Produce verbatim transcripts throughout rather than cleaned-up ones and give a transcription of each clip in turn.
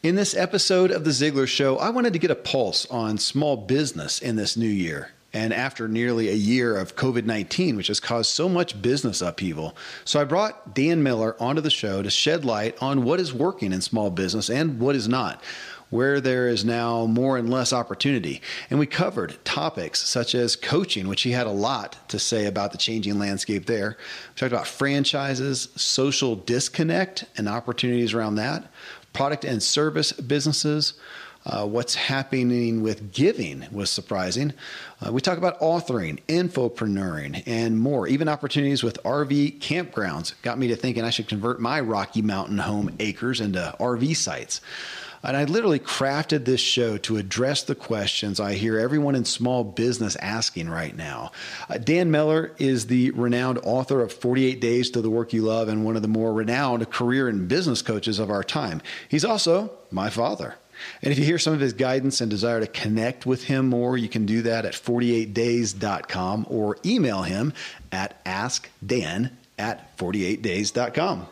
In this episode of The Ziglar Show, I wanted to get a pulse on small business in this new year. And after nearly a year of COVID nineteen, which has caused so much business upheaval. So I brought Dan Miller onto the show to shed light on what is working in small business and what is not, where there is now more and less opportunity. And we covered topics such as coaching, which he had a lot to say about the changing landscape there. We talked about franchises, social disconnect and opportunities around that, product and service businesses. Uh, what's happening with giving was surprising. Uh, we talk about authoring, infopreneuring, and more. Even opportunities with R V campgrounds got me to thinking I should convert my Rocky Mountain home acres into R V sites. And I literally crafted this show to address the questions I hear everyone in small business asking right now. Uh, Dan Miller is the renowned author of forty-eight Days to the Work You Love and one of the more renowned career and business coaches of our time. He's also my father. And if you hear some of his guidance and desire to connect with him more, you can do that at forty-eight days dot com or email him at ask dan at forty-eight days dot com.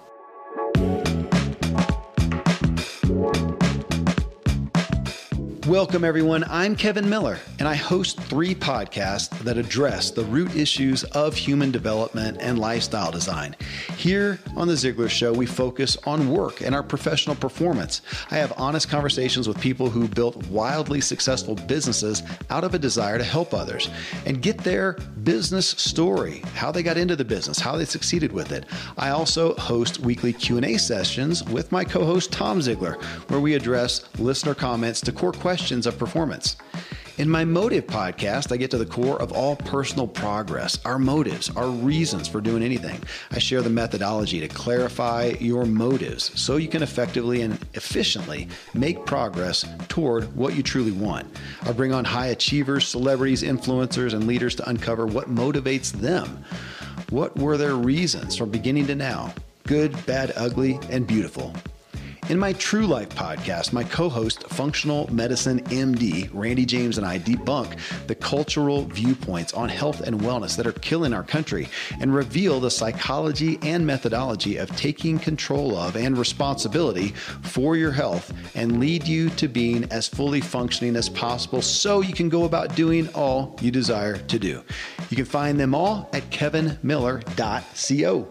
Welcome, everyone. I'm Kevin Miller, and I host three podcasts that address the root issues of human development and lifestyle design. Here on The Ziglar Show, we focus on work and our professional performance. I have honest conversations with people who built wildly successful businesses out of a desire to help others and get their business story, how they got into the business, how they succeeded with it. I also host weekly Q and A sessions with my co-host Tom Ziglar, where we address listener comments to core questions of performance. In my Motive podcast, I get to the core of all personal progress, our motives, our reasons for doing anything. I share the methodology to clarify your motives so you can effectively and efficiently make progress toward what you truly want. I bring on high achievers, celebrities, influencers, and leaders to uncover what motivates them. What were their reasons from beginning to now? Good, bad, ugly, and beautiful. In my True Life podcast, my co-host, functional medicine M D, Randy James, and I debunk the cultural viewpoints on health and wellness that are killing our country and reveal the psychology and methodology of taking control of and responsibility for your health and lead you to being as fully functioning as possible so you can go about doing all you desire to do. You can find them all at kevin miller dot co.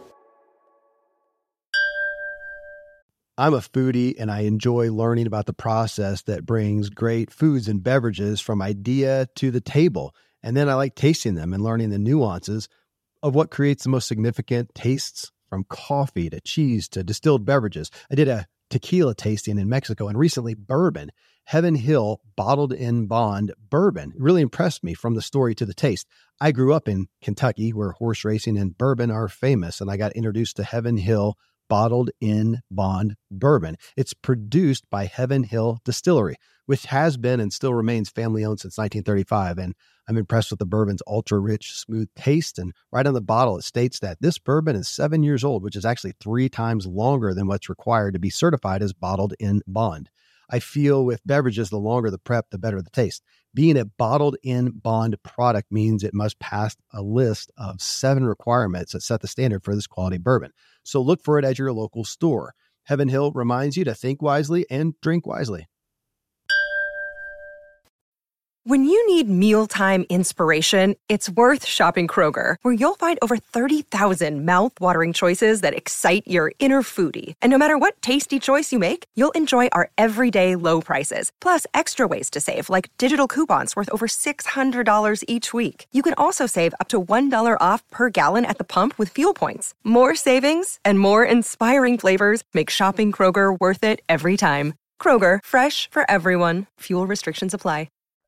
I'm a foodie and I enjoy learning about the process that brings great foods and beverages from idea to the table. And then I like tasting them and learning the nuances of what creates the most significant tastes, from coffee to cheese to distilled beverages. I did a tequila tasting in Mexico and recently bourbon. Heaven Hill Bottled in Bond bourbon really impressed me from the story to the taste. I grew up in Kentucky where horse racing and bourbon are famous, and I got introduced to Heaven Hill Bottled in Bond bourbon. It's produced by Heaven Hill Distillery, which has been and still remains family-owned since nineteen thirty-five. And I'm impressed with the bourbon's ultra-rich, smooth taste. And right on the bottle, it states that this bourbon is seven years old, which is actually three times longer than what's required to be certified as Bottled in Bond. I feel with beverages, the longer the prep, the better the taste. Being a bottled in bond product means it must pass a list of seven requirements that set the standard for this quality bourbon. So look for it at your local store. Heaven Hill reminds you to think wisely and drink wisely. When you need mealtime inspiration, it's worth shopping Kroger, where you'll find over thirty thousand mouth-watering choices that excite your inner foodie. And no matter what tasty choice you make, you'll enjoy our everyday low prices, plus extra ways to save, like digital coupons worth over six hundred dollars each week. You can also save up to one dollar off per gallon at the pump with fuel points. More savings and more inspiring flavors make shopping Kroger worth it every time. Kroger, fresh for everyone. Fuel restrictions apply.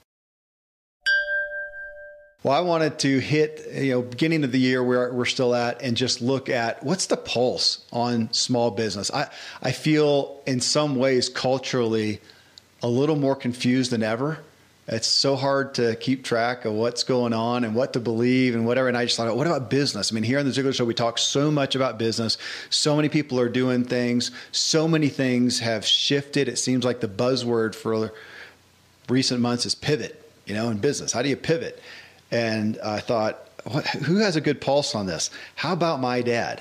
Well, I wanted to hit, you know, beginning of the year where we're still at and just look at what's the pulse on small business. I, I feel in some ways culturally a little more confused than ever. It's so hard to keep track of what's going on and what to believe and whatever. And I just thought, what about business? I mean, here on the Ziglar Show, we talk so much about business. So many people are doing things. So many things have shifted. It seems like the buzzword for recent months is pivot, you know, in business. How do you pivot? And I thought, what, who has a good pulse on this? How about my dad?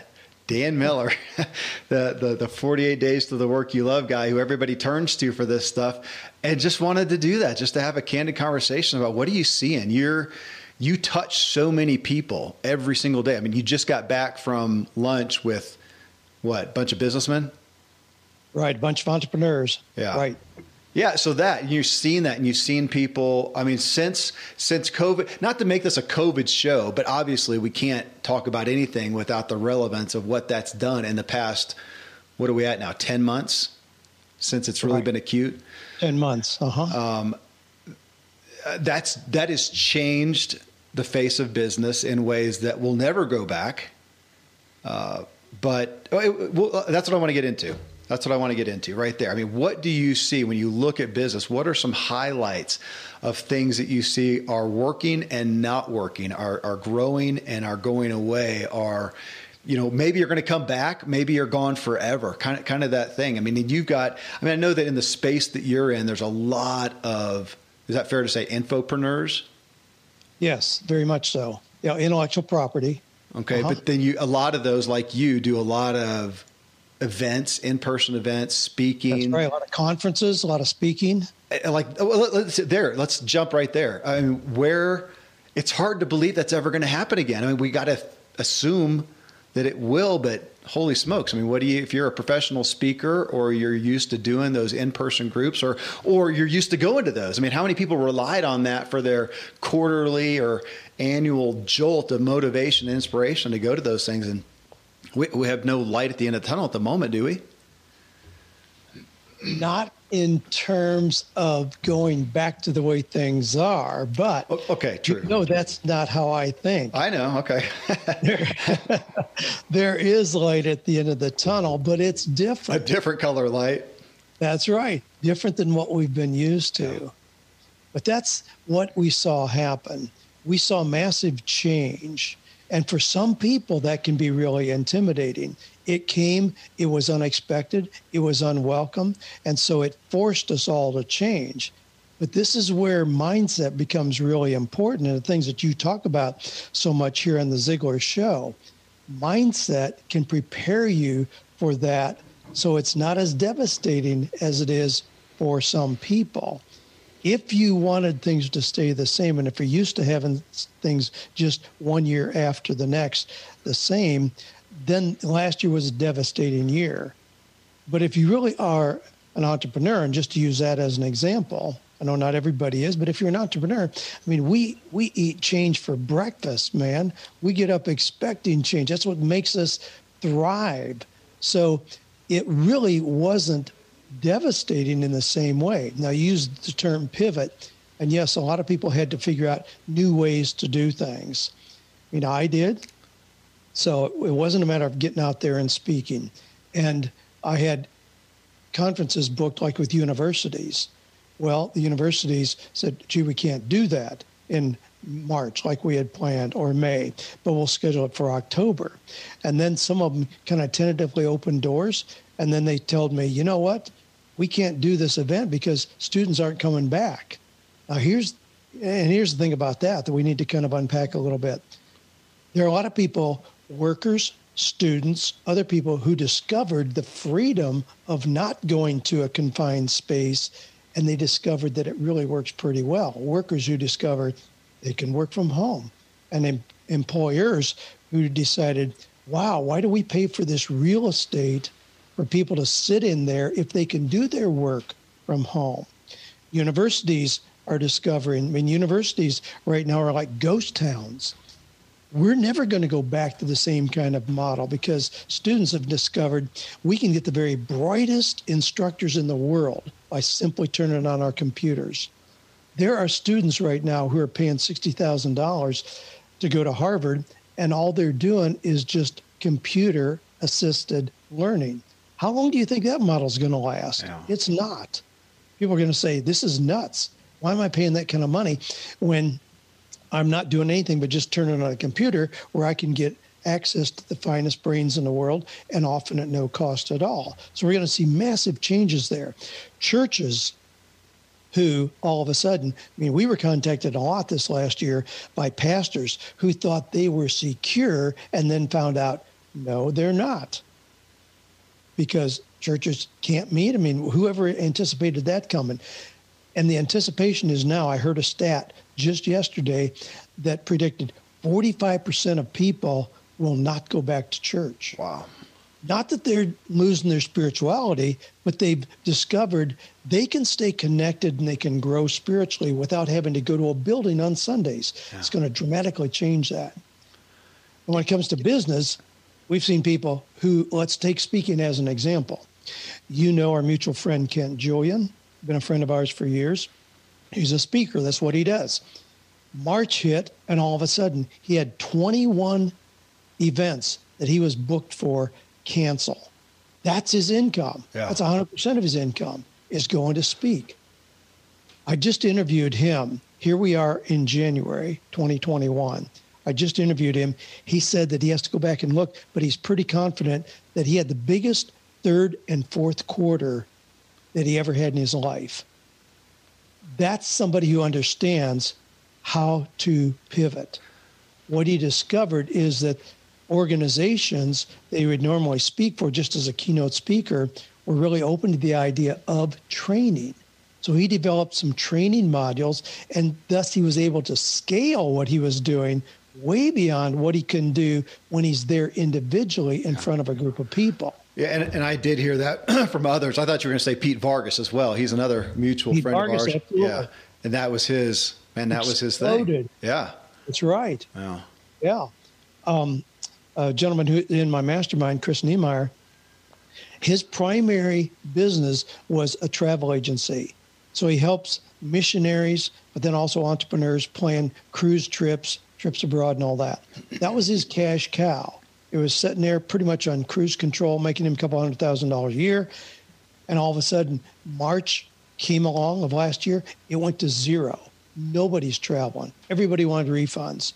Dan Miller, the, the the forty-eight Days to the Work You Love guy who everybody turns to for this stuff, and just wanted to do that, just to have a candid conversation about what are you seeing? You're you touch so many people every single day. I mean, you just got back from lunch with what, bunch of businessmen? Right, a bunch of entrepreneurs. Yeah. Right. Yeah, so that you've seen that, and you've seen people. I mean, since since COVID, not to make this a COVID show, but obviously we can't talk about anything without the relevance of what that's done in the past. What are we at now? Ten months since it's really right. been acute. Ten months. Uh huh. Um, that's that has changed the face of business in ways that will never go back. Uh, but it, well, that's what I want to get into. That's what I want to get into right there. I mean, what do you see when you look at business? What are some highlights of things that you see are working and not working, are, are growing and are going away, are, you know, maybe you're going to come back, maybe you're gone forever, kind of, kind of that thing. I mean, you've got, I mean, I know that in the space that you're in, there's a lot of, is that fair to say, infopreneurs? Yes, very much so. Yeah, intellectual property. Okay, uh-huh. But then you, a lot of those, like you, do a lot of events, in-person events, speaking. That's right. A lot of conferences, a lot of speaking. Like, let's there. Let's jump right there. I mean, where it's hard to believe that's ever going to happen again. I mean, we got to assume that it will, but holy smokes! I mean, what do you? If you're a professional speaker, or you're used to doing those in-person groups, or or you're used to going to those. I mean, how many people relied on that for their quarterly or annual jolt of motivation and inspiration to go to those things? And We, we have no light at the end of the tunnel at the moment, do we? Not in terms of going back to the way things are, but okay, true. No, that's not how I think. I know. Okay. there, there is light at the end of the tunnel, but it's different. A different color light. That's right. Different than what we've been used to. Yeah. But that's what we saw happen. We saw massive change. And for some people, that can be really intimidating. It came, it was unexpected, it was unwelcome, and so it forced us all to change. But this is where mindset becomes really important, and the things that you talk about so much here on the Ziglar Show. Mindset can prepare you for that, so it's not as devastating as it is for some people. If you wanted things to stay the same, and if you're used to having things just one year after the next the same, then last year was a devastating year. But if you really are an entrepreneur, and just to use that as an example, I know not everybody is, but if you're an entrepreneur, I mean, we we eat change for breakfast, man. We get up expecting change. That's what makes us thrive. So it really wasn't devastating in the same way. Now, you used the term pivot, and yes, a lot of people had to figure out new ways to do things. I mean, I did. So it wasn't a matter of getting out there and speaking. And I had conferences booked like with universities. Well, the universities said, gee, we can't do that in March like we had planned, or May, but we'll schedule it for October. And then some of them kind of tentatively opened doors, and then they told me, you know what? We can't do this event because students aren't coming back. Now, here's and here's the thing about that that we need to kind of unpack a little bit. There are a lot of people, workers, students, other people who discovered the freedom of not going to a confined space, and they discovered that it really works pretty well. Workers who discovered they can work from home, and em- employers who decided, wow, why do we pay for this real estate for people to sit in there if they can do their work from home? Universities are discovering, I mean, universities right now are like ghost towns. We're never going to go back to the same kind of model because students have discovered we can get the very brightest instructors in the world by simply turning on our computers. There are students right now who are paying sixty thousand dollars to go to Harvard, and all they're doing is just computer-assisted learning. How long do you think that model is going to last? Yeah. It's not. People are going to say, this is nuts. Why am I paying that kind of money when I'm not doing anything but just turning on a computer where I can get access to the finest brains in the world and often at no cost at all? So we're going to see massive changes there. Churches who all of a sudden, I mean, we were contacted a lot this last year by pastors who thought they were secure and then found out, No, they're not. Because churches can't meet. I mean, whoever anticipated that coming? And the anticipation is now, I heard a stat just yesterday that predicted forty-five percent of people will not go back to church. Wow. Not that they're losing their spirituality, but they've discovered they can stay connected and they can grow spiritually without having to go to a building on Sundays. Yeah. It's going to dramatically change that. And when it comes to business, we've seen people who, let's take speaking as an example. You know our mutual friend, Kent Julian, been a friend of ours for years. He's a speaker. That's what he does. March hit, and all of a sudden, he had twenty-one events that he was booked for cancel. That's his income. Yeah. That's one hundred percent of his income is going to speak. I just interviewed him. Here we are in January twenty twenty-one. I just interviewed him. He said that he has to go back and look, but he's pretty confident that he had the biggest third and fourth quarter that he ever had in his life. That's somebody who understands how to pivot. What he discovered is that organizations they would normally speak for just as a keynote speaker were really open to the idea of training. So he developed some training modules, and thus he was able to scale what he was doing way beyond what he can do when he's there individually in front of a group of people. Yeah, and, and I did hear that from others. I thought you were going to say Pete Vargas as well. He's another mutual Pete friend Vargas, of ours. Absolutely. Yeah, and that was his, man, that was his thing. Exploded. Yeah. That's right. Yeah. Yeah. Um, a gentleman who in my mastermind, Chris Niemeyer, his primary business was a travel agency. So he helps missionaries, but then also entrepreneurs plan cruise trips, trips abroad and all that. That was his cash cow. It was sitting there pretty much on cruise control, making him a couple hundred thousand dollars a year. And all of a sudden, March came along of last year, it went to zero. Nobody's traveling. Everybody wanted refunds.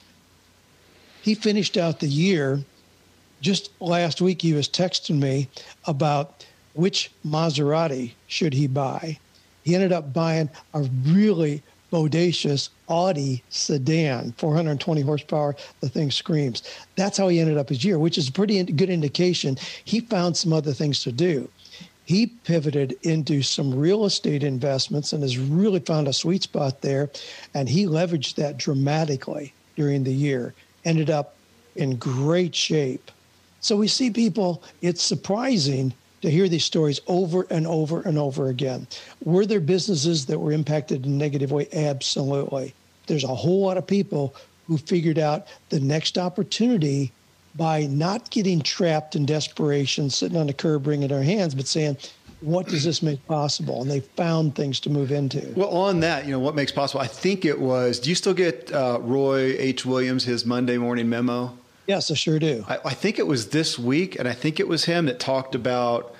He finished out the year. Just last week, he was texting me about which Maserati should he buy. He ended up buying a really bodacious Audi sedan, four hundred twenty horsepower. The thing screams. That's how he ended up his year, which is a pretty good indication. He found some other things to do. He pivoted into some real estate investments and has really found a sweet spot there. And he leveraged that dramatically during the year, ended up in great shape. So we see people, it's surprising to hear these stories over and over and over again. Were there businesses that were impacted in a negative way? Absolutely. There's a whole lot of people who figured out the next opportunity by not getting trapped in desperation, sitting on the curb, wringing their hands, but saying, what does this make possible? And they found things to move into. Well, on that, you know, what makes possible, I think it was, do you still get uh, Roy H. Williams, his Monday morning memo? Yes, I sure do. I, I think it was this week, and I think it was him that talked about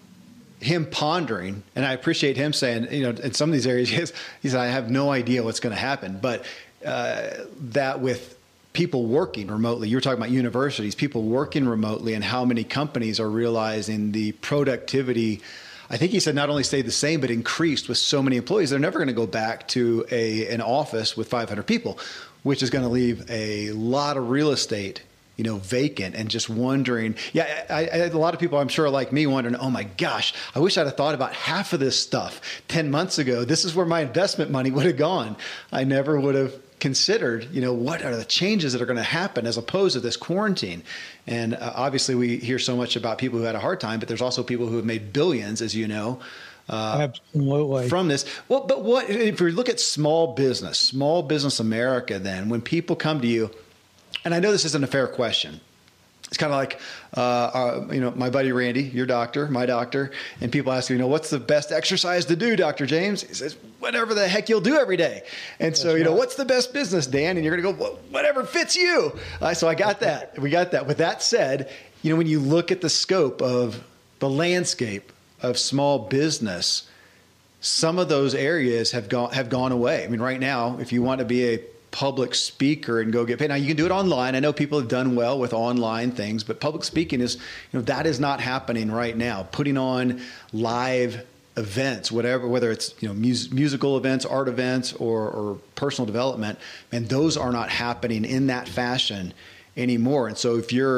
him pondering, and I appreciate him saying, you know, in some of these areas, he, has, he said, I have no idea what's going to happen, but uh, that with people working remotely, you were talking about universities, people working remotely, and how many companies are realizing the productivity, I think he said not only stayed the same, but increased with so many employees. They're never going to go back to a an office with five hundred people, which is going to leave a lot of real estate, you know, vacant, and just wondering. Yeah, I, I, a lot of people, I'm sure, like me, wondering, oh my gosh, I wish I'd have thought about half of this stuff ten months ago. This is where my investment money would have gone. I never would have considered, you know, what are the changes that are going to happen as opposed to this quarantine. And uh, obviously we hear so much about people who had a hard time, but there's also people who have made billions, as you know, uh, Absolutely. from this. Well, but what, if we look at small business, small business America, then when people come to you, and I know this isn't a fair question. It's kind of like, uh, uh, you know, my buddy Randy, your doctor, my doctor, and people ask me, you know, what's the best exercise to do, Doctor James? He says, whatever the heck you'll do every day. And That's so, you right. know, what's the best business, Dan? And you're going to go, whatever fits you. Uh, so I got that. We got that. With that said, you know, when you look at the scope of the landscape of small business, some of those areas have gone have gone away. I mean, right now, if you want to be a public speaker and go get paid. Now you can do it online. I know people have done well with online things, but public speaking is, you know, that is not happening right now. Putting on live events, whatever, whether it's, you know, mus- musical events, art events, or, or personal development, and those are not happening in that fashion anymore. And so if you're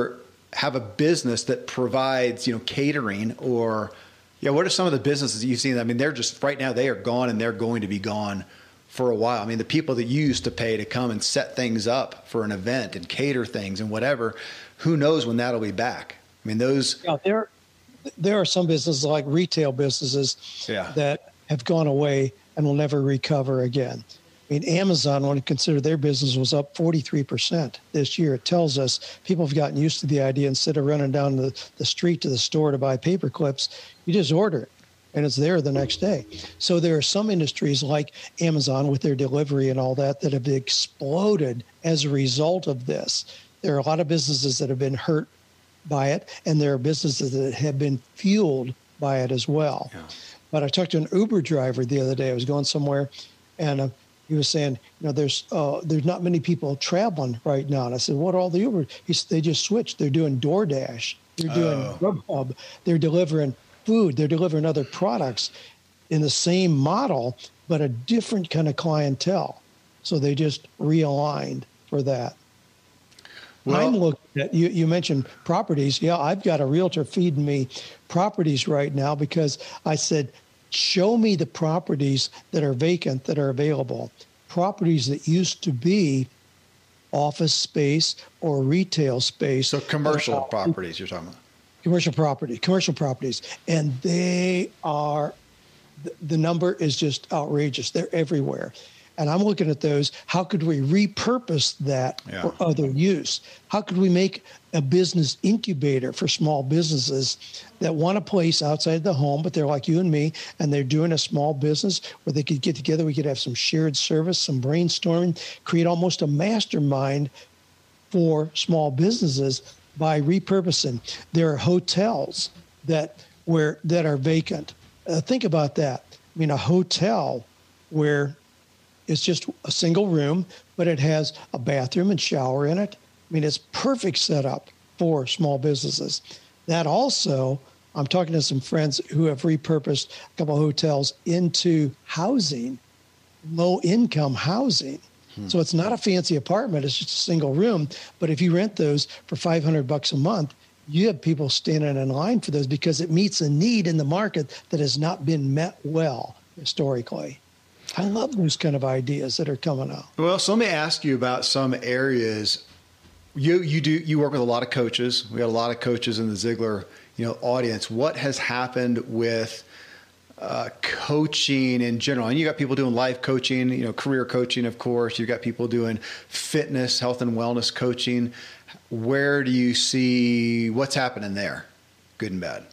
have a business that provides, you know, catering or, yeah, what are some of the businesses that you've seen? I mean, they're just right now they are gone and they're going to be gone for a while. I mean, the people that you used to pay to come and set things up for an event and cater things and whatever, who knows when that'll be back? I mean, those. Yeah, there, there are some businesses like retail businesses yeah. that have gone away and will never recover again. I mean, Amazon, when you consider their business was up forty-three percent this year, it tells us people have gotten used to the idea instead of running down the, the street to the store to buy paper clips, you just order it and it's there the next day. So there are some industries like Amazon with their delivery and all that that have exploded as a result of this. There are a lot of businesses that have been hurt by it, and there are businesses that have been fueled by it as well. Yeah. But I talked to an Uber driver the other day. I was going somewhere, and uh, he was saying, you know, there's uh, there's not many people traveling right now. And I said, what are all the Uber? He said, they just switched. They're doing DoorDash. They're doing oh. Grubhub. They're delivering food. They're delivering other products in the same model, but a different kind of clientele. So they just realigned for that. Well, I'm looking at, you, you mentioned properties. Yeah, I've got a realtor feeding me properties right now because I said, show me the properties that are vacant that are available. Properties that used to be office space or retail space. So commercial uh, properties you're talking about. Commercial property, commercial properties. And they are, the, the number is just outrageous. They're everywhere. And I'm looking at those. How could we repurpose that yeah. for other use? How could we make a business incubator for small businesses that want a place outside the home, but they're like you and me, and they're doing a small business where they could get together. We could have some shared service, some brainstorming, create almost a mastermind for small businesses by repurposing. There are hotels that where that are vacant. Uh, think about that. I mean, a hotel where it's just a single room, but it has a bathroom and shower in it. I mean, it's perfect setup for small businesses. That also, I'm talking to some friends who have repurposed a couple of hotels into housing, low-income housing. Hmm. So it's not a fancy apartment. It's just a single room. But if you rent those for five hundred bucks a month, you have people standing in line for those because it meets a need in the market that has not been met well historically. I love those kind of ideas that are coming out. Well, so let me ask you about some areas. You you do you work with a lot of coaches. We got a lot of coaches in the Ziglar, you know, audience. What has happened with uh, coaching in general? And you got people doing life coaching, you know, career coaching, of course. You've got people doing fitness, health and wellness coaching. Where do you see what's happening there, good and bad?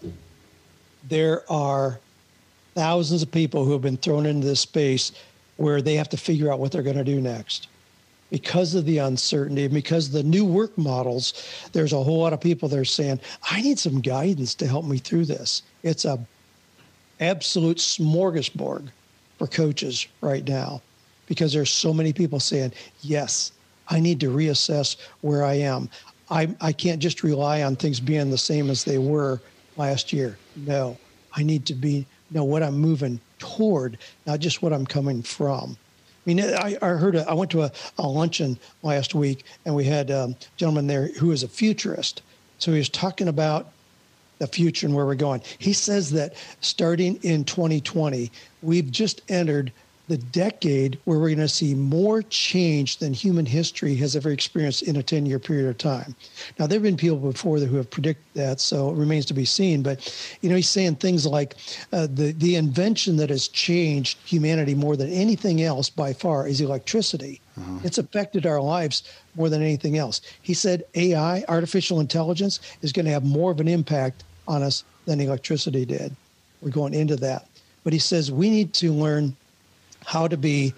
There are thousands of people who have been thrown into this space where they have to figure out what they're going to do next. Because of the uncertainty, because of the new work models, there's a whole lot of people that are saying, I need some guidance to help me through this. It's a absolute smorgasbord for coaches right now because there's so many people saying, yes, I need to reassess where I am. I, I can't just rely on things being the same as they were last year. No, I need to be know what I'm moving toward, not just what I'm coming from. I mean, I, I heard, a, I went to a, a luncheon last week and we had a gentleman there who is a futurist. So he was talking about the future and where we're going. He says that starting in twenty twenty, we've just entered the decade where we're going to see more change than human history has ever experienced in a ten-year period of time. Now, there have been people before that who have predicted that, so it remains to be seen. But, you know, he's saying things like uh, the, the invention that has changed humanity more than anything else by far is electricity. Uh-huh. It's affected our lives more than anything else. He said A I, artificial intelligence, is going to have more of an impact on us than electricity did. We're going into that. But he says we need to learn how to be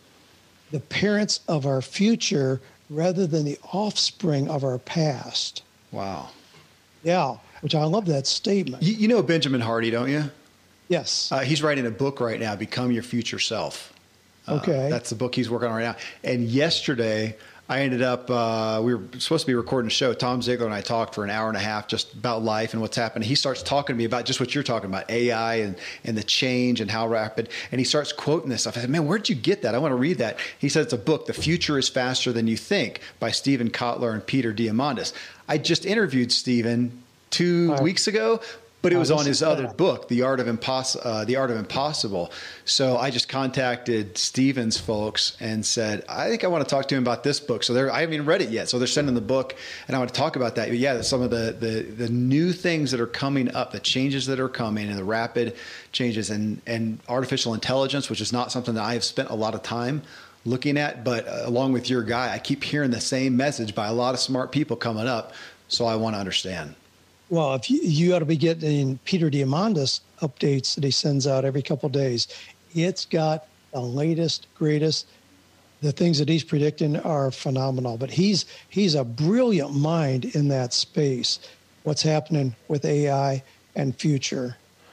the parents of our future rather than the offspring of our past. Wow. Yeah, which I love that statement. You, you know Benjamin Hardy, don't you? Yes. Uh, he's writing a book right now, Become Your Future Self. Uh, okay. That's the book he's working on right now. And yesterday, I ended up, uh, we were supposed to be recording a show. Tom Ziglar and I talked for an hour and a half just about life and what's happening. He starts talking to me about just what you're talking about, A I and, and the change and how rapid. And he starts quoting this stuff. I said, man, where'd you get that? I want to read that. He said it's a book, The Future is Faster Than You Think, by Stephen Kotler and Peter Diamandis. I just interviewed Stephen two Right. weeks ago, but it Oh, was this on his is other bad. book, The Art of Imposs- uh, The Art of Impossible. So I just contacted Stephen's folks and said, I think I want to talk to him about this book. So they're, I haven't even read it yet. So they're sending the book, and I want to talk about that. But yeah, some of the, the the new things that are coming up, the changes that are coming, and the rapid changes, and and artificial intelligence, which is not something that I have spent a lot of time looking at. But uh, along with your guy, I keep hearing the same message by a lot of smart people coming up. So I want to understand. Well, if you, you ought to be getting Peter Diamandis updates that he sends out every couple of days. It's got the latest, greatest. The things that he's predicting are phenomenal. But he's he's a brilliant mind in that space. What's happening with A I and future.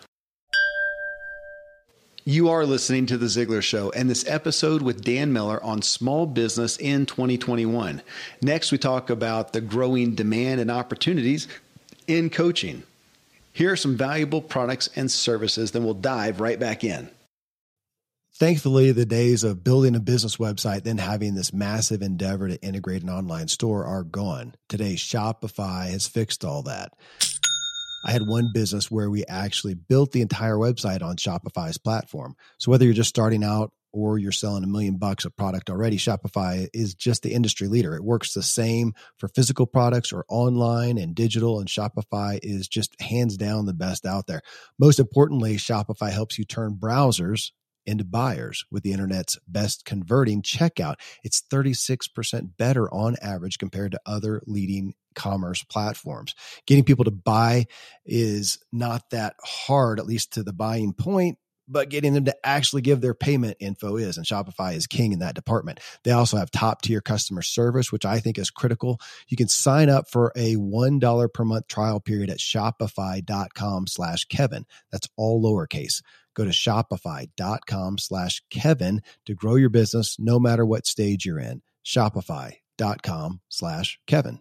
You are listening to The Ziglar Show and this episode with Dan Miller on small business in twenty twenty-one. Next, we talk about the growing demand and opportunities in coaching. Here are some valuable products and services, then we'll dive right back in. Thankfully, the days of building a business website, then having this massive endeavor to integrate an online store are gone. Today, Shopify has fixed all that. I had one business where we actually built the entire website on Shopify's platform. So whether you're just starting out or you're selling a million bucks of product already, Shopify is just the industry leader. It works the same for physical products or online and digital, and Shopify is just hands down the best out there. Most importantly, Shopify helps you turn browsers into buyers with the internet's best converting checkout. It's thirty-six percent better on average compared to other leading commerce platforms. Getting people to buy is not that hard, at least to the buying point, but getting them to actually give their payment info is, and Shopify is king in that department. They also have top tier customer service, which I think is critical. You can sign up for a one dollar per month trial period at shopify.com slash Kevin. That's all lowercase. Go to shopify.com slash Kevin to grow your business no matter what stage you're in. Shopify.com slash Kevin.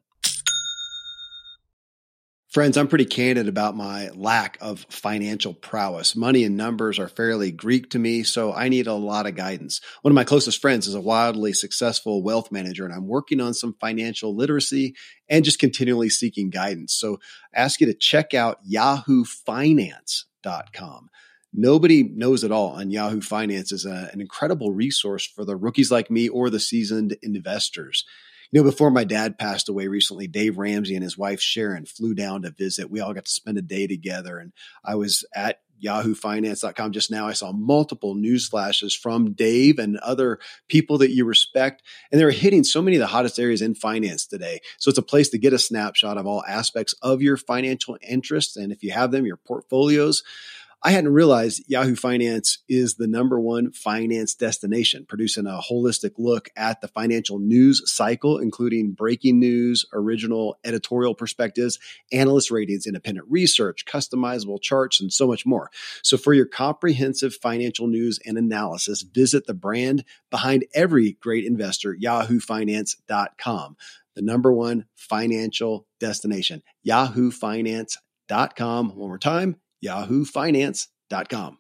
Friends, I'm pretty candid about my lack of financial prowess. Money and numbers are fairly Greek to me, so I need a lot of guidance. One of my closest friends is a wildly successful wealth manager, and I'm working on some financial literacy and just continually seeking guidance. So I ask you to check out yahoo finance dot com. Nobody knows it all, and Yahoo Finance is a, an incredible resource for the rookies like me or the seasoned investors. You know, before my dad passed away recently, Dave Ramsey and his wife Sharon flew down to visit. We all got to spend a day together, and I was at yahoo finance dot com just now. I saw multiple news flashes from Dave and other people that you respect, and they're hitting so many of the hottest areas in finance today. So it's a place to get a snapshot of all aspects of your financial interests, and if you have them, your portfolios. I hadn't realized Yahoo Finance is the number one finance destination, producing a holistic look at the financial news cycle, including breaking news, original editorial perspectives, analyst ratings, independent research, customizable charts, and so much more. So for your comprehensive financial news and analysis, visit the brand behind every great investor, yahoo finance dot com, the number one financial destination, yahoo finance dot com. One more time, yahoo finance dot com.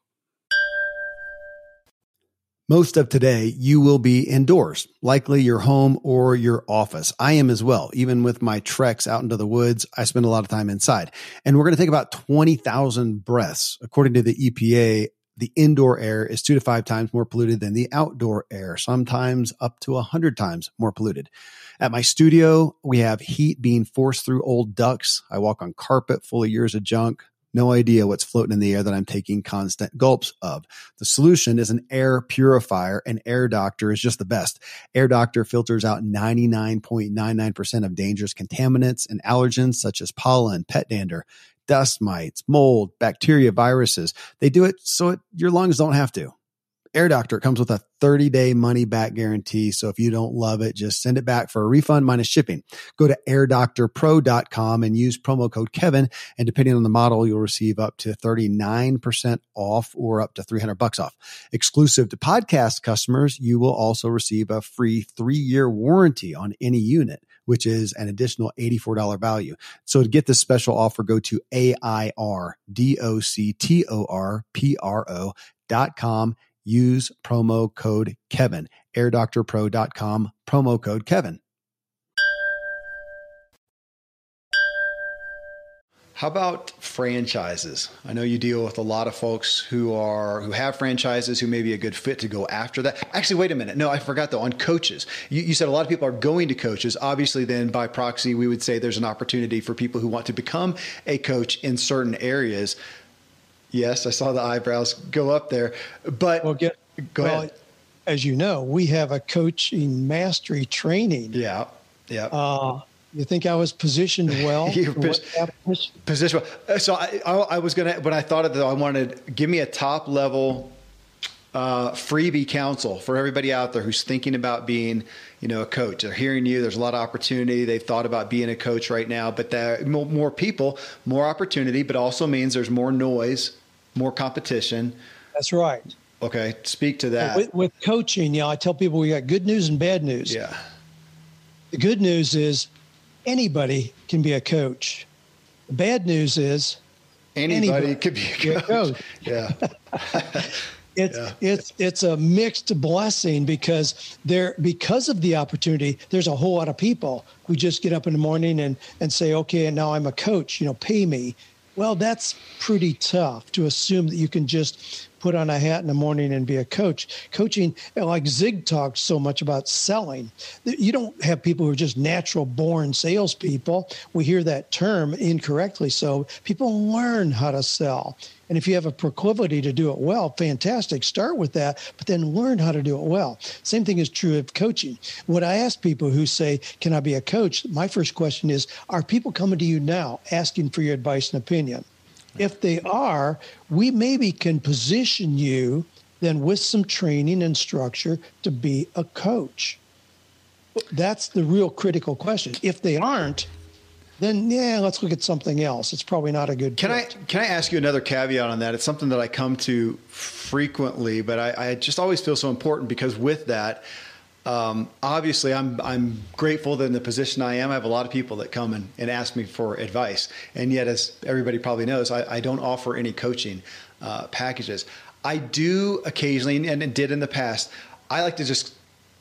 Most of today, you will be indoors, likely your home or your office. I am as well. Even with my treks out into the woods, I spend a lot of time inside. And we're going to take about twenty thousand breaths. According to the E P A, the indoor air is two to five times more polluted than the outdoor air, sometimes up to one hundred times more polluted. At my studio, we have heat being forced through old ducts. I walk on carpet full of years of junk. No idea what's floating in the air that I'm taking constant gulps of. The solution is an air purifier, and Air Doctor is just the best. Air Doctor filters out ninety-nine point nine nine percent of dangerous contaminants and allergens such as pollen, pet dander, dust mites, mold, bacteria, viruses. They do it so it, your lungs don't have to. Air Doctor comes with a thirty-day money-back guarantee, so if you don't love it, just send it back for a refund minus shipping. Go to air doctor pro dot com and use promo code Kevin, and depending on the model, you'll receive up to thirty-nine percent off or up to three hundred bucks off. Exclusive to podcast customers, you will also receive a free three-year warranty on any unit, which is an additional eighty-four dollars value. So to get this special offer, go to A I R D O C T O R P R O dot com. Use promo code Kevin, air doctor pro dot com, promo code Kevin. How about franchises? I know you deal with a lot of folks who are who have franchises who may be a good fit to go after that. Actually, wait a minute. No, I forgot though. On coaches, you, you said a lot of people are going to coaches. Obviously, then by proxy, we would say there's an opportunity for people who want to become a coach in certain areas. Yes, I saw the eyebrows go up there. But well, get, go well, ahead. As you know, we have a coaching mastery training. Yeah, yeah. Uh, You think I was positioned well? You're pos- positioned well. So I, I, I was going to, when I thought of it, though, I wanted to give me a top level uh, freebie counsel for everybody out there who's thinking about being, you know, a coach. They're hearing you. There's a lot of opportunity. They've thought about being a coach right now, but there more, more people, more opportunity, but also means there's more noise, more competition. That's right. Okay. Speak to that. With, with coaching, you know, I tell people we got good news and bad news. Yeah. The good news is anybody can be a coach. The bad news is anybody, anybody could be a coach. coach. Yeah. it's yeah. it's it's a mixed blessing because there because of the opportunity, there's a whole lot of people who just get up in the morning and and say, okay, and now I'm a coach, you know, pay me. Well, that's pretty tough to assume that you can just put on a hat in the morning and be a coach. Coaching, like Zig talks so much about selling. You don't have people who are just natural born salespeople. We hear that term incorrectly. So people learn how to sell. And if you have a proclivity to do it well, fantastic. Start with that, but then learn how to do it well. Same thing is true of coaching. When I ask people who say, can I be a coach? My first question is, are people coming to you now asking for your advice and opinion? If they are, we maybe can position you then with some training and structure to be a coach. That's the real critical question. If they aren't, then yeah, let's look at something else. It's probably not a good Can fit. I can I ask you another caveat on that? It's something that I come to frequently, but I, I just always feel so important because with that, Um, obviously, I'm I'm grateful that in the position I am, I have a lot of people that come and, and ask me for advice. And yet, as everybody probably knows, I, I don't offer any coaching uh, packages. I do occasionally, and, and did in the past, I like to just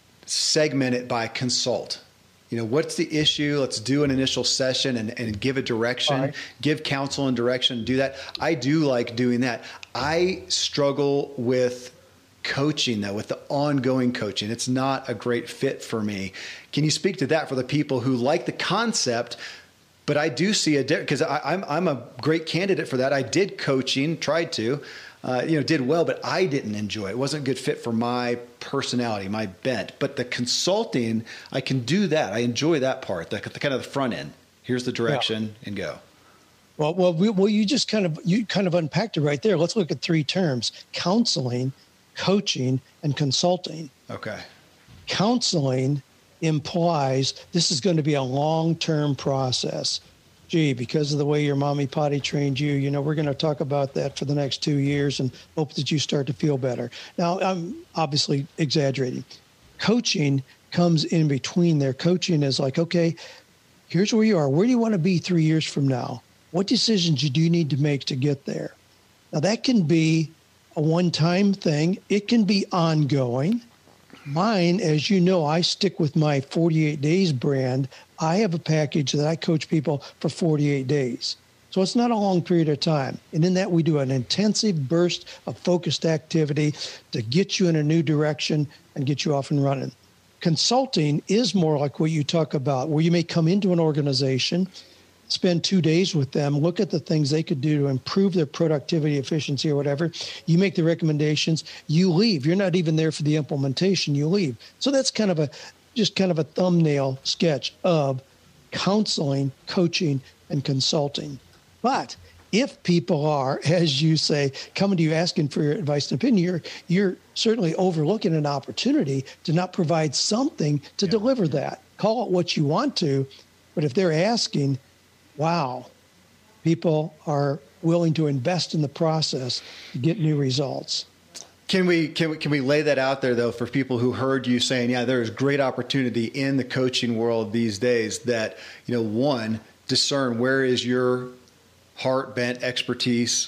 segment it by consult. You know, what's the issue? Let's do an initial session and, and give a direction, right. Give counsel and direction, do that. I do like doing that. I struggle with coaching though, with the ongoing coaching. It's not a great fit for me. Can you speak to that for the people who like the concept, but I do see a difference because I'm, I'm a great candidate for that. I did coaching, tried to, uh, you know, did well, but I didn't enjoy it. It wasn't a good fit for my personality, my bent, but the consulting, I can do that. I enjoy that part, the, the kind of the front end. Here's the direction yeah. and go. Well, well, we, well, you just kind of, you kind of unpacked it right there. Let's look at three terms: counseling, coaching, and consulting. Okay. Counseling implies this is going to be a long-term process. Gee, because of the way your mommy potty trained you, you know, we're going to talk about that for the next two years and hope that you start to feel better. Now, I'm obviously exaggerating. Coaching comes in between there. Coaching is like, okay, here's where you are. Where do you want to be three years from now? What decisions do you need to make to get there? Now, that can be a one-time thing. It can be ongoing. Mine, as you know, I stick with my forty-eight days brand. I have a package that I coach people for forty-eight days. So it's not a long period of time. And in that, we do an intensive burst of focused activity to get you in a new direction and get you off and running. Consulting is more like what you talk about, where you may come into an organization, spend two days with them, look at the things they could do to improve their productivity, efficiency, or whatever. You make the recommendations, you leave. You're not even there for the implementation, you leave. So that's kind of a, just kind of a thumbnail sketch of counseling, coaching, and consulting. But if people are, as you say, coming to you asking for your advice and opinion, you're, you're certainly overlooking an opportunity to not provide something to yeah. deliver that. Call it what you want to, but if they're asking, wow, people are willing to invest in the process to get new results. Can we can we can we lay that out there though for people who heard you saying, yeah, there is great opportunity in the coaching world these days that, you know, one, discern where is your heart bent expertise.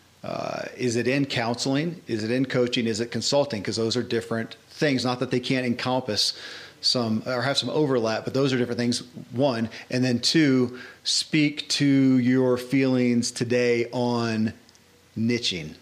Uh, is it in counseling? Is it in coaching? Is it consulting? Because those are different things. Not that they can't encompass some or have some overlap, but those are different things, one. And then two, speak to your feelings today on niching.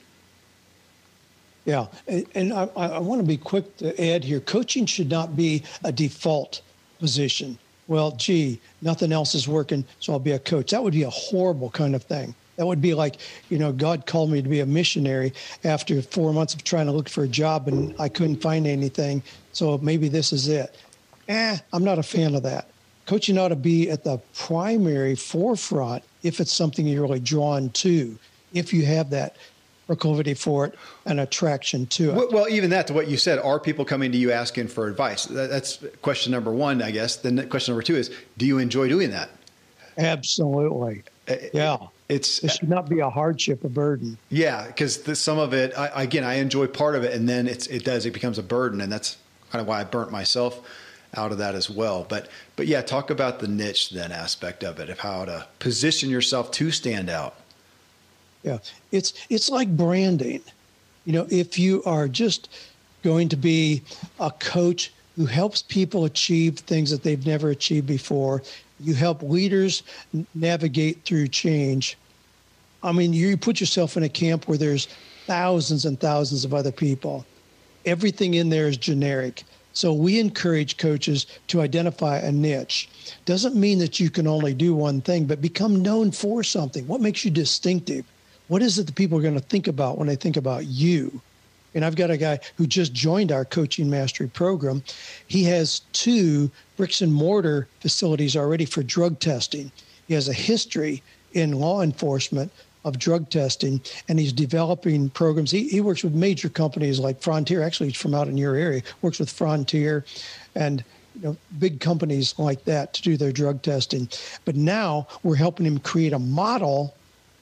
Yeah, and, and I, I want to be quick to add here, coaching should not be a default position. Well, gee, nothing else is working, so I'll be a coach. That would be a horrible kind of thing. That would be like, you know, God called me to be a missionary after four months of trying to look for a job and I couldn't find anything, so maybe this is it. Eh, I'm not a fan of that. Coaching ought to be at the primary forefront if it's something you're really drawn to, if you have that proclivity for it, an attraction to it. Well, well, even that, to what you said, are people coming to you asking for advice? That's question number one, I guess. Then question number two is, do you enjoy doing that? Absolutely. Yeah. It's, it should not be a hardship, a burden. Yeah, because some of it, I, again, I enjoy part of it, and then it's, it does, it becomes a burden, and that's kind of why I burnt myself out of that as well. But, but yeah, talk about the niche then aspect of it, of how to position yourself to stand out. Yeah, it's it's like branding. You know, if you are just going to be a coach who helps people achieve things that they've never achieved before, you help leaders navigate through change. I mean, you put yourself in a camp where there's thousands and thousands of other people. Everything in there is generic. So we encourage coaches to identify a niche. Doesn't mean that you can only do one thing, but become known for something. What makes you distinctive? What is it that people are going to think about when they think about you? And I've got a guy who just joined our coaching mastery program. He has two bricks and mortar facilities already for drug testing. He has a history in law enforcement of drug testing, and he's developing programs. He, he works with major companies like Frontier. Actually, he's from out in your area, works with Frontier and you know, big companies like that to do their drug testing. But now we're helping him create a model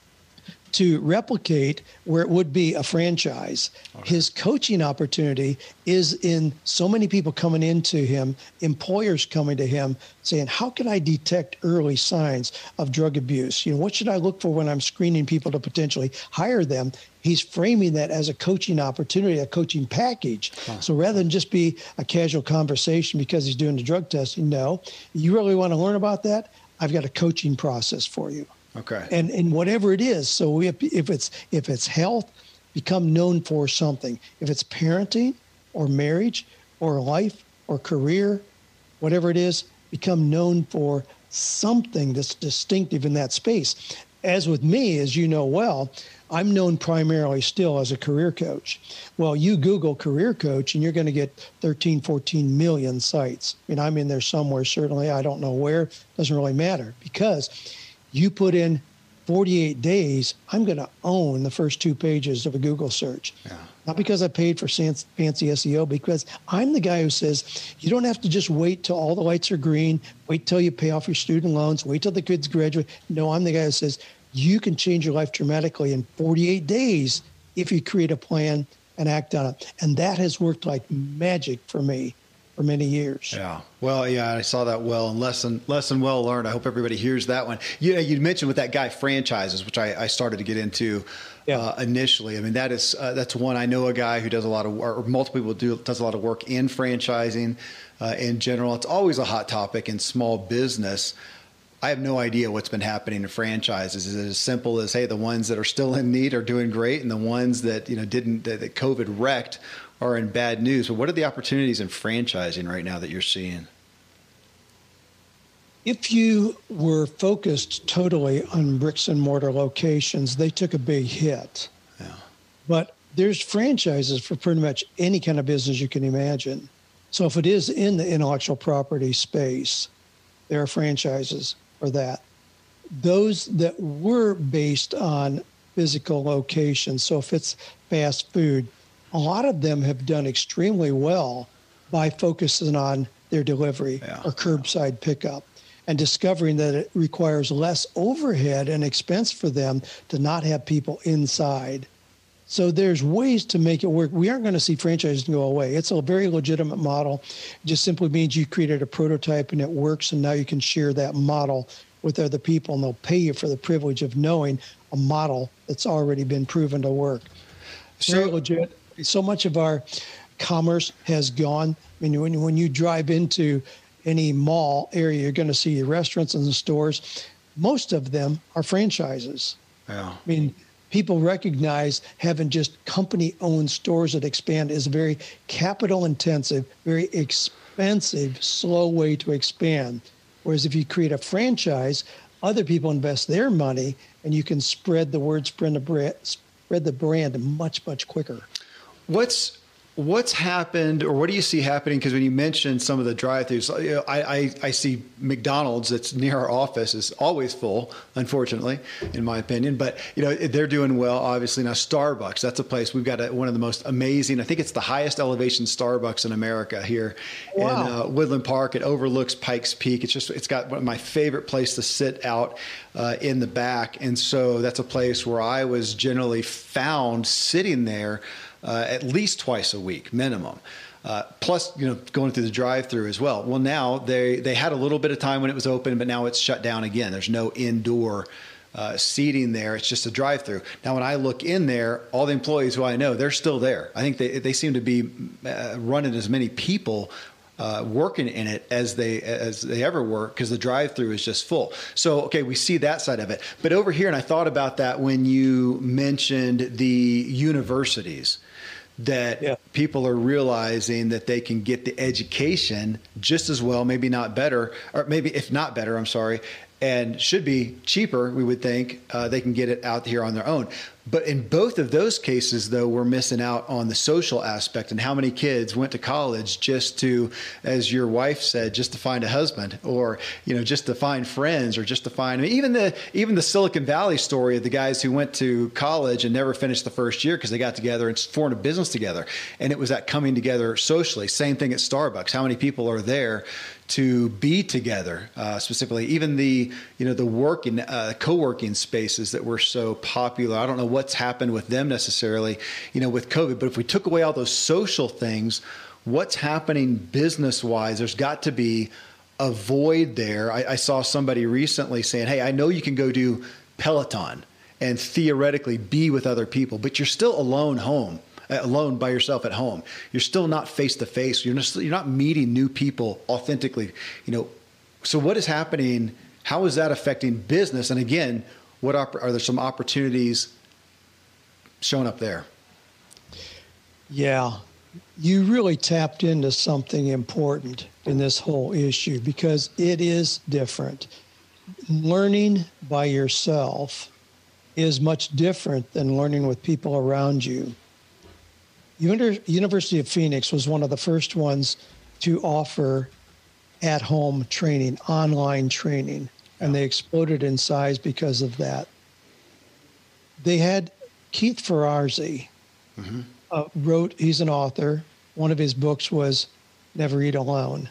to replicate where it would be a franchise. Okay. His coaching opportunity is in so many people coming into him, employers coming to him saying, how can I detect early signs of drug abuse? You know, what should I look for when I'm screening people to potentially hire them? He's framing that as a coaching opportunity, a coaching package. Huh. So rather than just be a casual conversation because he's doing the drug testing, no, you really want to learn about that? I've got a coaching process for you. Okay. And and whatever it is, so if, if it's if it's health, become known for something. If it's parenting or marriage or life or career, whatever it is, become known for something that's distinctive in that space. As with me, as you know well, I'm known primarily still as a career coach. Well, you Google career coach and you're going to get thirteen, fourteen million sites. I mean, I'm in there somewhere, certainly. I don't know where. Doesn't really matter because you put in forty-eight days, I'm going to own the first two pages of a Google search. Yeah. Not because I paid for fancy S E O, because I'm the guy who says, you don't have to just wait till all the lights are green, wait till you pay off your student loans, wait till the kids graduate. No, I'm the guy who says, you can change your life dramatically in forty-eight days if you create a plan and act on it. And that has worked like magic for me for many years. Yeah. Well, yeah, I saw that well, and lesson lesson well learned. I hope everybody hears that one. You know, you mentioned with that guy franchises, which I, I started to get into yeah. uh, initially. I mean, that is uh, that's one. I know a guy who does a lot of, or multiple people do does a lot of work in franchising uh, in general. It's always a hot topic in small business. I have no idea what's been happening in franchises. Is it as simple as, hey, the ones that are still in need are doing great, and the ones that you know didn't that, that COVID wrecked are in bad news? But what are the opportunities in franchising right now that you're seeing? If you were focused totally on bricks and mortar locations, they took a big hit. Yeah. But there's franchises for pretty much any kind of business you can imagine. So if it is in the intellectual property space, there are franchises for that. Those that were based on physical locations, so if it's fast food, a lot of them have done extremely well by focusing on their delivery yeah. or curbside pickup and discovering that it requires less overhead and expense for them to not have people inside. So there's ways to make it work. We aren't going to see franchises go away. It's a very legitimate model. It just simply means you created a prototype and it works, and now you can share that model with other people, and they'll pay you for the privilege of knowing a model that's already been proven to work. So, very legit. So much of our commerce has gone. I mean, when, when you drive into any mall area, you're going to see the restaurants and the stores. Most of them are franchises. Yeah. I mean, people recognize having just company-owned stores that expand is a very capital-intensive, very expensive, slow way to expand. Whereas if you create a franchise, other people invest their money, and you can spread the word, spread the brand, spread the brand much, much quicker. What's What's happened, or what do you see happening? Because when you mentioned some of the drive-thrus, you know, I, I, I see McDonald's that's near our office is always full, unfortunately, in my opinion. But you know, they're doing well, obviously. Now, Starbucks, that's a place we've got a, one of the most amazing. I think it's the highest elevation Starbucks in America here wow. in uh, Woodland Park. It overlooks Pikes Peak. It's just it's got one of my favorite place to sit out uh, in the back, and so that's a place where I was generally found sitting there. Uh, at least twice a week minimum, uh, plus you know going through the drive-through as well. Well, now they they had a little bit of time when it was open, but now it's shut down again. There's no indoor uh, seating there. It's just a drive-through. Now, when I look in there, all the employees who I know, they're still there. I think they they seem to be uh, running as many people Uh, working in it as they as they ever were, because the drive-through is just full. So, okay, we see that side of it. But over here, and I thought about that when you mentioned the universities, that yeah. people are realizing that they can get the education just as well, maybe not better, or maybe if not better, I'm sorry, and should be cheaper, we would think. Uh, they can get it out here on their own. But in both of those cases, though, we're missing out on the social aspect, and how many kids went to college just to, as your wife said, just to find a husband, or you know, just to find friends, or just to find. I mean, even the even the Silicon Valley story of the guys who went to college and never finished the first year because they got together and formed a business together, and it was that coming together socially. Same thing at Starbucks. How many people are there to be together, uh, specifically, even the, you know, the working, uh, co-working spaces that were so popular. I don't know what's happened with them necessarily, you know, with COVID, but if we took away all those social things, what's happening business-wise? There's got to be a void there. I, I saw somebody recently saying, hey, I know you can go do Peloton and theoretically be with other people, but you're still alone home. alone by yourself at home. You're still not face to face. You're just, you're not meeting new people authentically, you know. So what is happening? How is that affecting business? And again, what are, are there some opportunities showing up there? Yeah, you really tapped into something important in this whole issue, because it is different. Learning by yourself is much different than learning with people around you. University of Phoenix was one of the first ones to offer at-home training, online training, and they exploded in size because of that. They had Keith Ferrazzi, mm-hmm. uh, wrote, he's an author. One of his books was Never Eat Alone.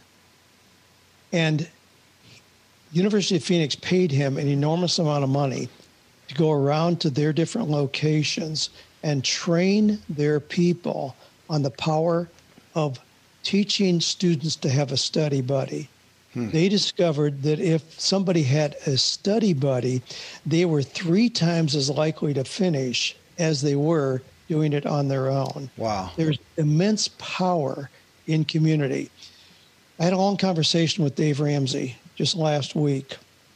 And University of Phoenix paid him an enormous amount of money to go around to their different locations and train their people on the power of teaching students to have a study buddy. Hmm. They discovered that if somebody had a study buddy, they were three times as likely to finish as they were doing it on their own. Wow. There's immense power in community. I had a long conversation with Dave Ramsey just last week.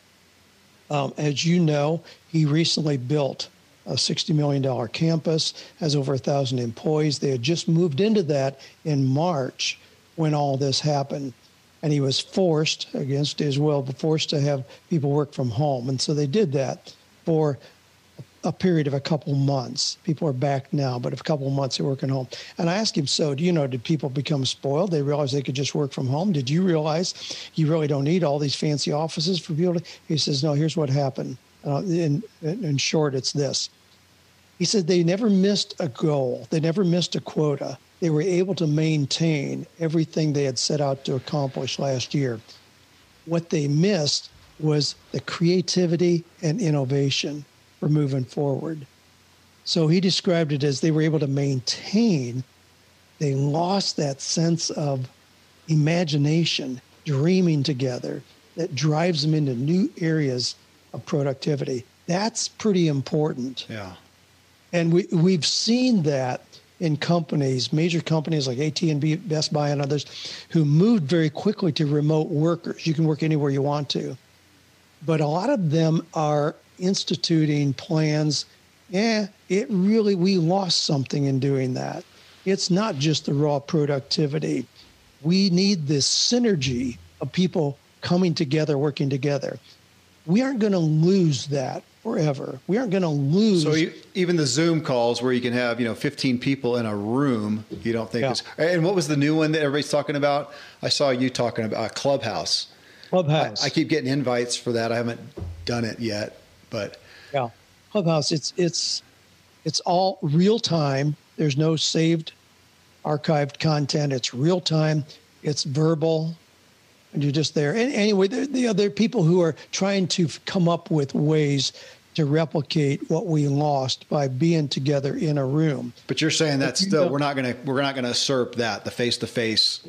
Um, as you know, he recently built a sixty million dollars campus, has over a thousand employees. They had just moved into that in March when all this happened. And he was forced, against his will, but forced to have people work from home. And so they did that for a period of a couple months. People are back now, but a couple of months they're working home. And I asked him, so do you know, did people become spoiled? They realized they could just work from home. Did you realize you really don't need all these fancy offices for people to? He says, no, here's what happened. Uh, in, in short, it's this. He said they never missed a goal. They never missed a quota. They were able to maintain everything they had set out to accomplish last year. What they missed was the creativity and innovation for moving forward. So he described it as they were able to maintain. They lost that sense of imagination, dreaming together, that drives them into new areas of productivity. That's pretty important. Yeah. And we, we've seen that in companies, major companies like A T and T, Best Buy, and others, who moved very quickly to remote workers. You can work anywhere you want to. But a lot of them are instituting plans. Yeah, it really, we lost something in doing that. It's not just the raw productivity. We need this synergy of people coming together, working together. We aren't going to lose that forever. We aren't going to lose. So you, even the Zoom calls where you can have, you know, fifteen people in a room, you don't think yeah. it's, and what was the new one that everybody's talking about? I saw you talking about uh, Clubhouse. Clubhouse. I, I keep getting invites for that. I haven't done it yet, but. Yeah. Clubhouse, it's, it's, it's all real time. There's no saved archived content. It's real time. It's verbal. And you're just there. And anyway, there, there are people who are trying to come up with ways to replicate what we lost by being together in a room. But you're saying that still, we're not going to, we're not going to usurp that, the face-to-face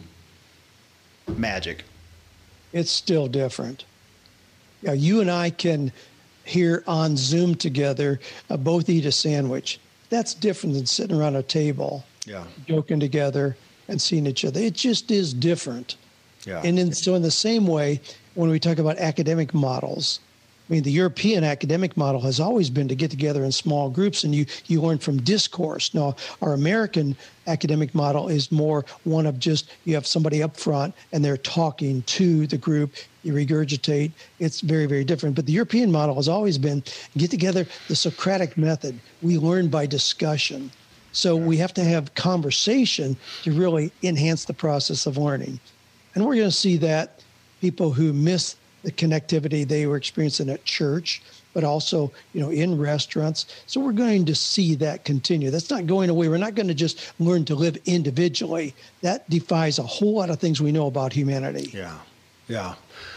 magic. It's still different. Yeah, you and I can here on Zoom together, uh, both eat a sandwich. That's different than sitting around a table, yeah, joking together and seeing each other. It just is different. Yeah. And in, so in the same way, when we talk about academic models, I mean, the European academic model has always been to get together in small groups and you, you learn from discourse. Now, our American academic model is more one of just, you have somebody up front and they're talking to the group, you regurgitate. It's very, very different. But the European model has always been get together, the Socratic method. We learn by discussion. So we have to have conversation to really enhance the process of learning. And we're going to see that people who miss the connectivity they were experiencing at church, but also, you know, in restaurants. So we're going to see that continue. That's not going away. We're not going to just learn to live individually. That defies a whole lot of things we know about humanity. Yeah, yeah.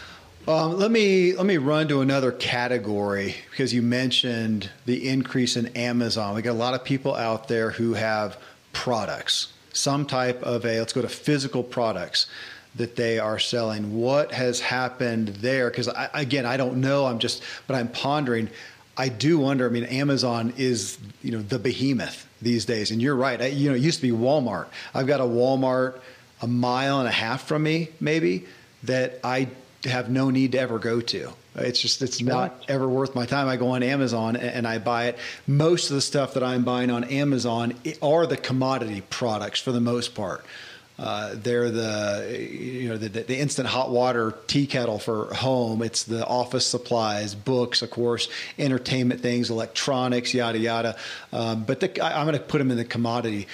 Um, let me let me run to another category because you mentioned the increase in Amazon. We got a lot of people out there who have products, some type of a, let's go to physical products that they are selling. What has happened there? Because I, again, I don't know. I'm just, but I'm pondering. I do wonder. I mean, Amazon is, you know, the behemoth these days. And you're right. I, you know, it used to be Walmart. I've got a Walmart a mile and a half from me, maybe, that I have no need to ever go to. It's just, it's not ever worth my time. I go on Amazon and I buy it. Most of the stuff that I'm buying on Amazon are the commodity products for the most part. Uh, they're the, you know, the, the instant hot water tea kettle for home. It's the office supplies, books, of course, entertainment things, electronics, yada, yada. Um, but the, I, I'm going to put them in the commodity.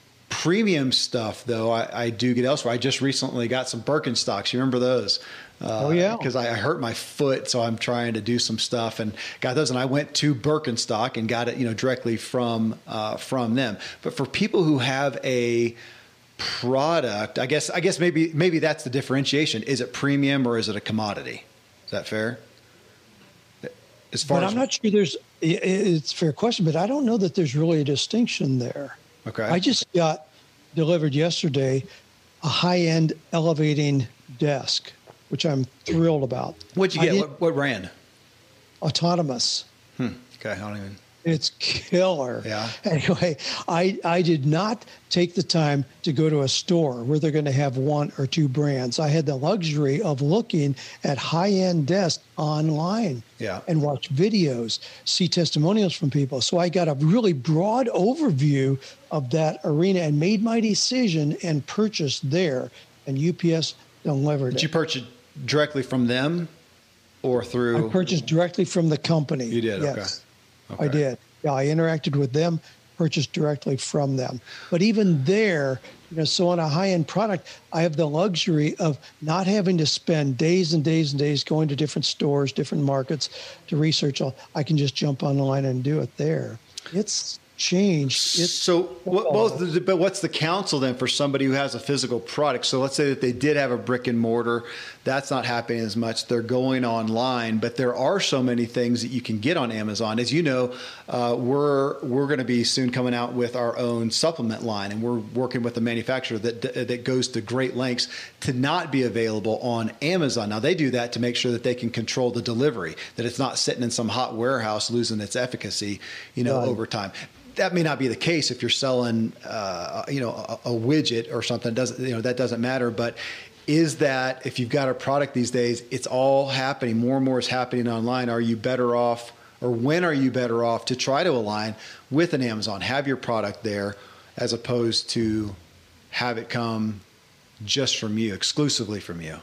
Premium stuff, though, I, I do get elsewhere. I just recently got some Birkenstocks. You remember those? Uh, oh, yeah. Because I, I hurt my foot, so I'm trying to do some stuff and got those. And I went to Birkenstock and got it, you know, directly from uh, from them. But for people who have a product, I guess I guess maybe maybe that's the differentiation. Is it premium or is it a commodity? Is that fair? As far but as I'm not sure there's, it's a fair question, but I don't know that there's really a distinction there. Okay. I just got delivered yesterday a high-end elevating desk, which I'm thrilled about. What'd you get? What, what brand? Autonomous. Hmm. Okay. I don't even. It's killer. Yeah. Anyway, I, I did not take the time to go to a store where they're going to have one or two brands. I had the luxury of looking at high-end desks online yeah. and watch videos, see testimonials from people. So I got a really broad overview of that arena and made my decision and purchased there. And U P S delivered it. Did you purchase directly from them or through? I purchased directly from the company. You did? Yes. Okay. Okay. I did. Yeah, I interacted with them, purchased directly from them. But even there, you know, so on a high-end product, I have the luxury of not having to spend days and days and days going to different stores, different markets to research. I can just jump online and do it there. It's changed. It's so, what, both, but what's the counsel then for somebody who has a physical product? So let's say that they did have a brick and mortar. That's not happening as much. They're going online, but there are so many things that you can get on Amazon. As you know, uh, we're we're going to be soon coming out with our own supplement line, and we're working with a manufacturer that that goes to great lengths to not be available on Amazon. Now, they do that to make sure that they can control the delivery, that it's not sitting in some hot warehouse losing its efficacy, you know, right. over time. that may not be the case if you're selling, uh, you know, a, a widget or something. Doesn't, you know, that doesn't matter. But is that if you've got a product these days, it's all happening. More and more is happening online. Are you better off, or when are you better off to try to align with an Amazon, have your product there, as opposed to have it come just from you, exclusively from you?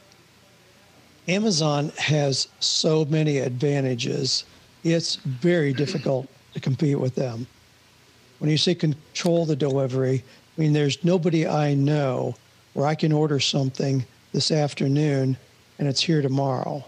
Amazon has so many advantages. It's very difficult to compete with them. When you say control the delivery, I mean, there's nobody I know where I can order something this afternoon and it's here tomorrow.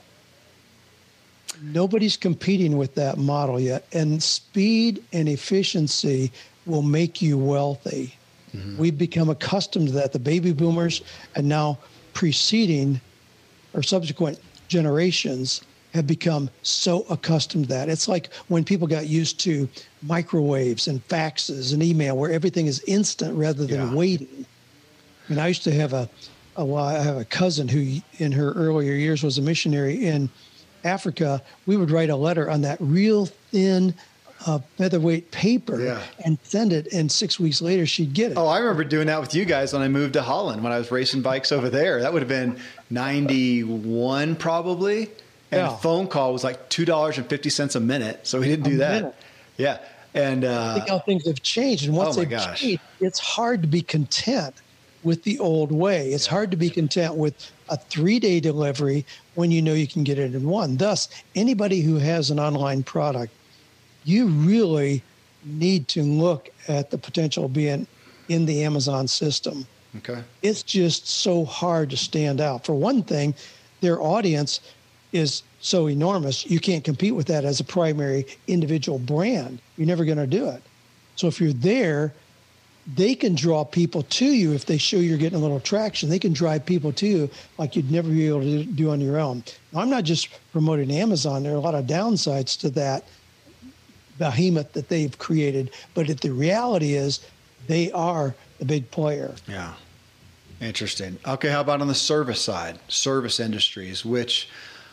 Nobody's competing with that model yet. And speed and efficiency will make you wealthy. Mm-hmm. We've become accustomed to that. The baby boomers and now preceding or subsequent generations have become so accustomed to that. It's like when people got used to microwaves and faxes and email where everything is instant rather than yeah. waiting. I mean, I used to have a, a, I have a cousin who in her earlier years was a missionary in Africa. We would write a letter on that real thin uh, featherweight paper yeah. and send it, and six weeks later she'd get it. Oh, I remember doing that with you guys when I moved to Holland, when I was racing bikes over there. That would have been ninety-one probably. And yeah. a phone call was like two dollars and fifty cents a minute. So we didn't do a that. Minute. Yeah. And uh, think how things have changed. And once oh they've gosh. changed, it's hard to be content with the old way. It's yeah. hard to be content with a three-day delivery when you know you can get it in one. Thus, anybody who has an online product, you really need to look at the potential of being in the Amazon system. Okay. It's just so hard to stand out. For one thing, their audience is so enormous, you can't compete with that as a primary individual brand. You're never going to do it. So if you're there, they can draw people to you if they show you're getting a little traction. They can drive people to you like you'd never be able to do on your own. Now, I'm not just promoting Amazon. There are a lot of downsides to that behemoth that they've created, but it, the reality is they are the big player. Yeah. Interesting. Okay, how about on the service side, service industries, which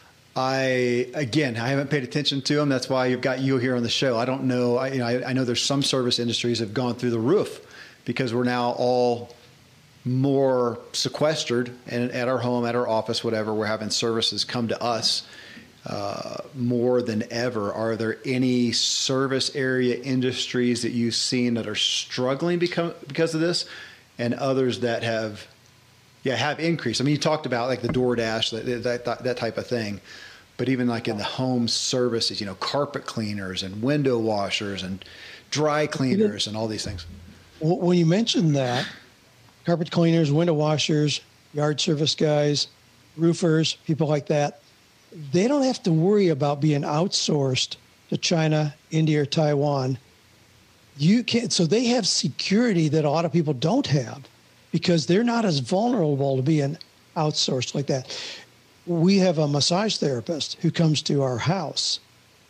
I, again, I haven't paid attention to them. That's why you've got you here on the show. I don't know. I, you know, I, I know there's some service industries have gone through the roof because we're now all more sequestered and at our home, at our office, whatever. We're having services come to us uh, more than ever. Are there any service area industries that you've seen that are struggling because because of this, and others that have, yeah, have increased? I mean, you talked about like the DoorDash, that that, that type of thing. But even like in the home services, you know, carpet cleaners and window washers and dry cleaners and all these things. When you mentioned that, carpet cleaners, window washers, yard service guys, roofers, people like that, they don't have to worry about being outsourced to China, India, or Taiwan. You can't, so they have security that a lot of people don't have because they're not as vulnerable to being outsourced like that. We have a massage therapist who comes to our house.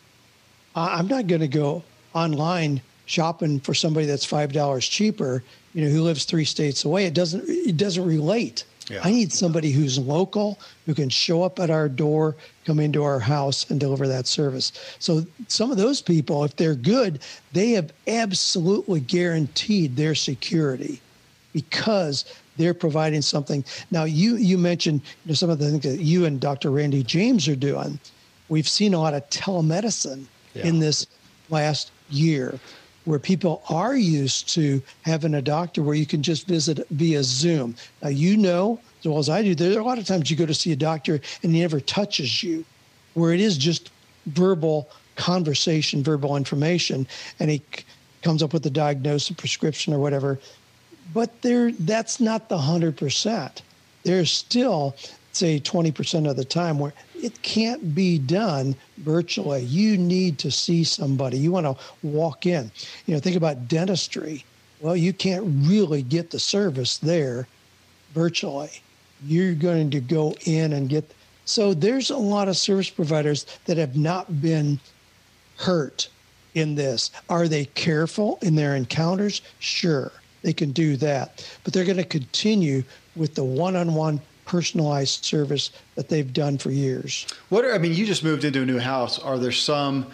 I'm not going to go online shopping for somebody that's five dollars cheaper, you know, who lives three states away. It doesn't, it doesn't relate. Yeah. I need somebody who's local, who can show up at our door, come into our house and deliver that service. So some of those people, if they're good, they have absolutely guaranteed their security because they're providing something. Now, you you mentioned you know, some of the things that you and Doctor Randy James are doing. We've seen a lot of telemedicine yeah. in this last year where people are used to having a doctor where you can just visit via Zoom. Now, you know, as well as I do, there are a lot of times you go to see a doctor and he never touches you, where it is just verbal conversation, verbal information, and he c- comes up with a diagnosis, prescription, or whatever. But there, that's not the one hundred percent. There's still, say, twenty percent of the time where it can't be done virtually. You need to see somebody. You want to walk in. You know, think about dentistry. Well, you can't really get the service there virtually. You're going to go in and get. So there's a lot of service providers that have not been hurt in this. Are they careful in their encounters? Sure. They can do that, but they're going to continue with the one-on-one personalized service that they've done for years. What are, I mean, you just moved into a new house. Are there some,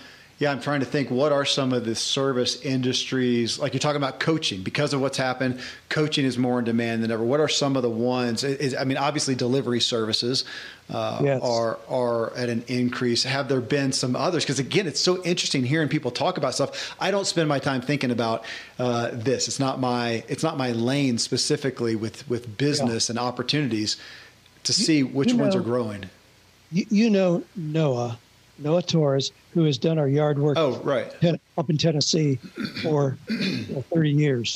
Yeah, I'm trying to think, what are some of the service industries, like you're talking about coaching, because of what's happened, coaching is more in demand than ever. What are some of the ones, is, I mean, obviously delivery services uh, yes. are are at an increase. Have there been some others? Because again, it's so interesting hearing people talk about stuff. I don't spend my time thinking about uh, this. It's not my it's not my lane specifically with, with business yeah. and opportunities to see you, which you know, ones are growing. You, you know Noah, Noah Torres, who has done our yard work oh, right. up in Tennessee for you know, thirty years.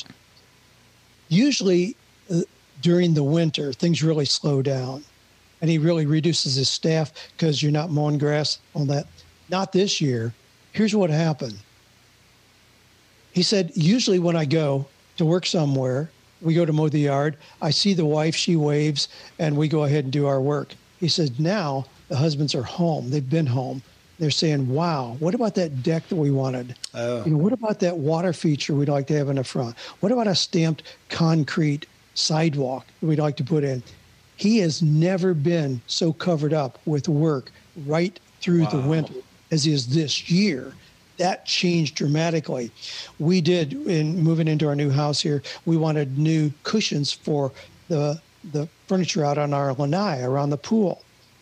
Usually uh, during the winter, things really slow down, and he really reduces his staff because you're not mowing grass on that. Not this year. Here's what happened. He said, usually when I go to work somewhere, we go to mow the yard, I see the wife, she waves, and we go ahead and do our work. He said, now the husbands are home. They've been home. They're saying, wow, what about that deck that we wanted? Oh. You know, what about that water feature we'd like to have in the front? What about a stamped concrete sidewalk that we'd like to put in? He has never been so covered up with work right through wow. the winter as he is this year. That changed dramatically. We did, in moving into our new house here, we wanted new cushions for the the furniture out on our lanai around the pool.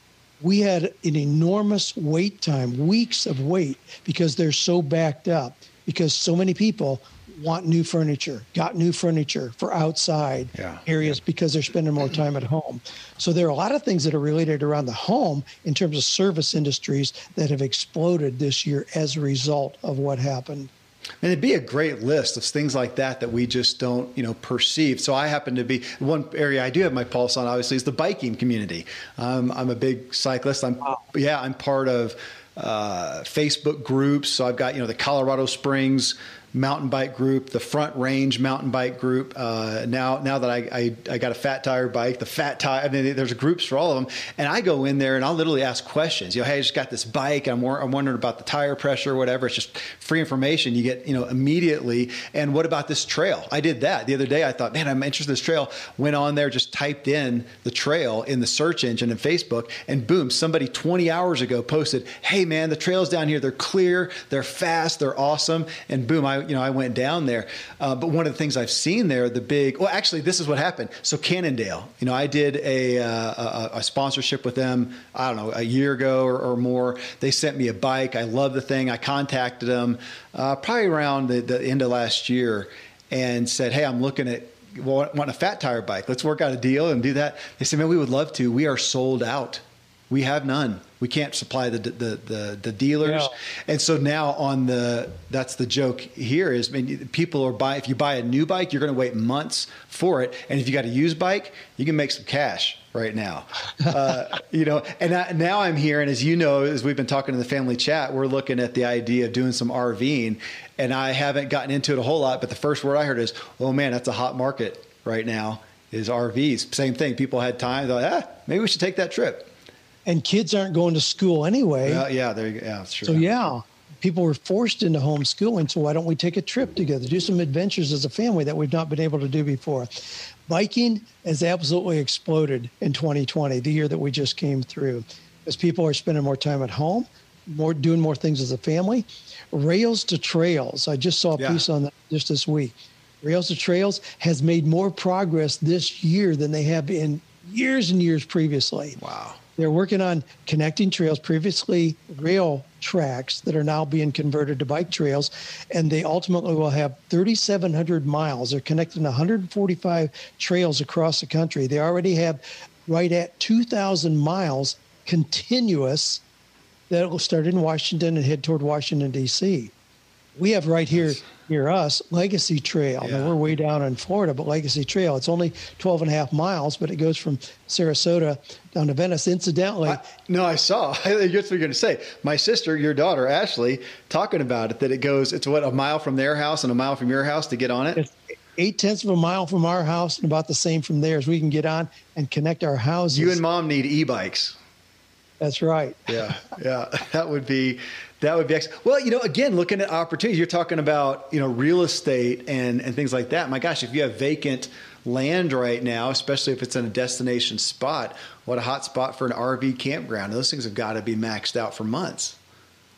We had an enormous wait time, weeks of wait, because they're so backed up, because so many people want new furniture, got new furniture for outside yeah. areas because they're spending more time at home. So there are a lot of things that are related around the home in terms of service industries that have exploded this year as a result of what happened. And it'd be a great list of things like that that we just don't, you know, perceive. So I happen to be, one area I do have my pulse on, obviously, is the biking community. Um, I'm a big cyclist. I'm, wow. yeah, I'm part of uh, Facebook groups. So I've got, you know, the Colorado Springs mountain bike group, the Front Range mountain bike group. Uh, now, now that I, I, I got a Fat Tire bike, the Fat Tire, I mean, there's groups for all of them. And I go in there and I'll literally ask questions. You know, hey, I just got this bike. I'm, I'm wondering about the tire pressure or whatever. It's just free information you get, you know, immediately. And what about this trail? I did that the other day. I thought, man, I'm interested in this trail. Went on there, just typed in the trail in the search engine in Facebook, and boom, somebody twenty hours ago posted, hey man, the trails down here, they're clear, they're fast, they're awesome. And boom, I, you know, I went down there. Uh, but one of the things I've seen there, the big, well, actually, this is what happened. So Cannondale, you know, I did a, uh, a, a sponsorship with them, I don't know, a year ago or, or more. They sent me a bike. I love the thing. I contacted them uh, probably around the, the end of last year and said, hey, I'm looking at, well, want a Fat Tire bike. Let's work out a deal and do that. They said, man, we would love to. We are sold out. We have none. We can't supply the the the, the dealers, yeah. And so now on the that's the joke here is, I mean, people are buying. If you buy a new bike, you're going to wait months for it, and if you got a used bike, you can make some cash right now. Uh, you know, and I, now I'm here, and as you know, as we've been talking in the family chat, we're looking at the idea of doing some RVing, and I haven't gotten into it a whole lot, but the first word I heard is, "Oh man, that's a hot market right now." Is R Vs. Same thing. People had time. They're like, ah, maybe we should take that trip. And kids aren't going to school anyway. Well, yeah, there you go. Yeah, that's true. So yeah, people were forced into homeschooling. So why don't we take a trip together, do some adventures as a family that we've not been able to do before? Biking has absolutely exploded in twenty twenty, the year that we just came through, as people are spending more time at home, more doing more things as a family. Rails to Trails. I just saw a yeah. piece on that just this week. Rails to Trails has made more progress this year than they have in years and years previously. Wow. They're working on connecting trails, previously rail tracks that are now being converted to bike trails, and they ultimately will have thirty-seven hundred miles. They're connecting one hundred forty-five trails across the country. They already have right at two thousand miles continuous that will start in Washington and head toward Washington, D C. We have right here near us Legacy Trail. Yeah. Now, we're way down in Florida, but Legacy Trail, it's only twelve and a half miles, but it goes from Sarasota down to Venice. Incidentally. I, no, I saw. I guess what you're going to say. My sister, your daughter, Ashley, talking about it, that it goes, it's what, a mile from their house and a mile from your house to get on it? It's eight tenths of a mile from our house and about the same from theirs. We can get on and connect our houses. You and Mom need e-bikes. That's right. Yeah, yeah. That would be... That would be excellent. Well, you know, again, looking at opportunities, you're talking about, you know, real estate and, and things like that. My gosh, if you have vacant land right now, especially if it's in a destination spot, what a hot spot for an R V campground. Those things have got to be maxed out for months.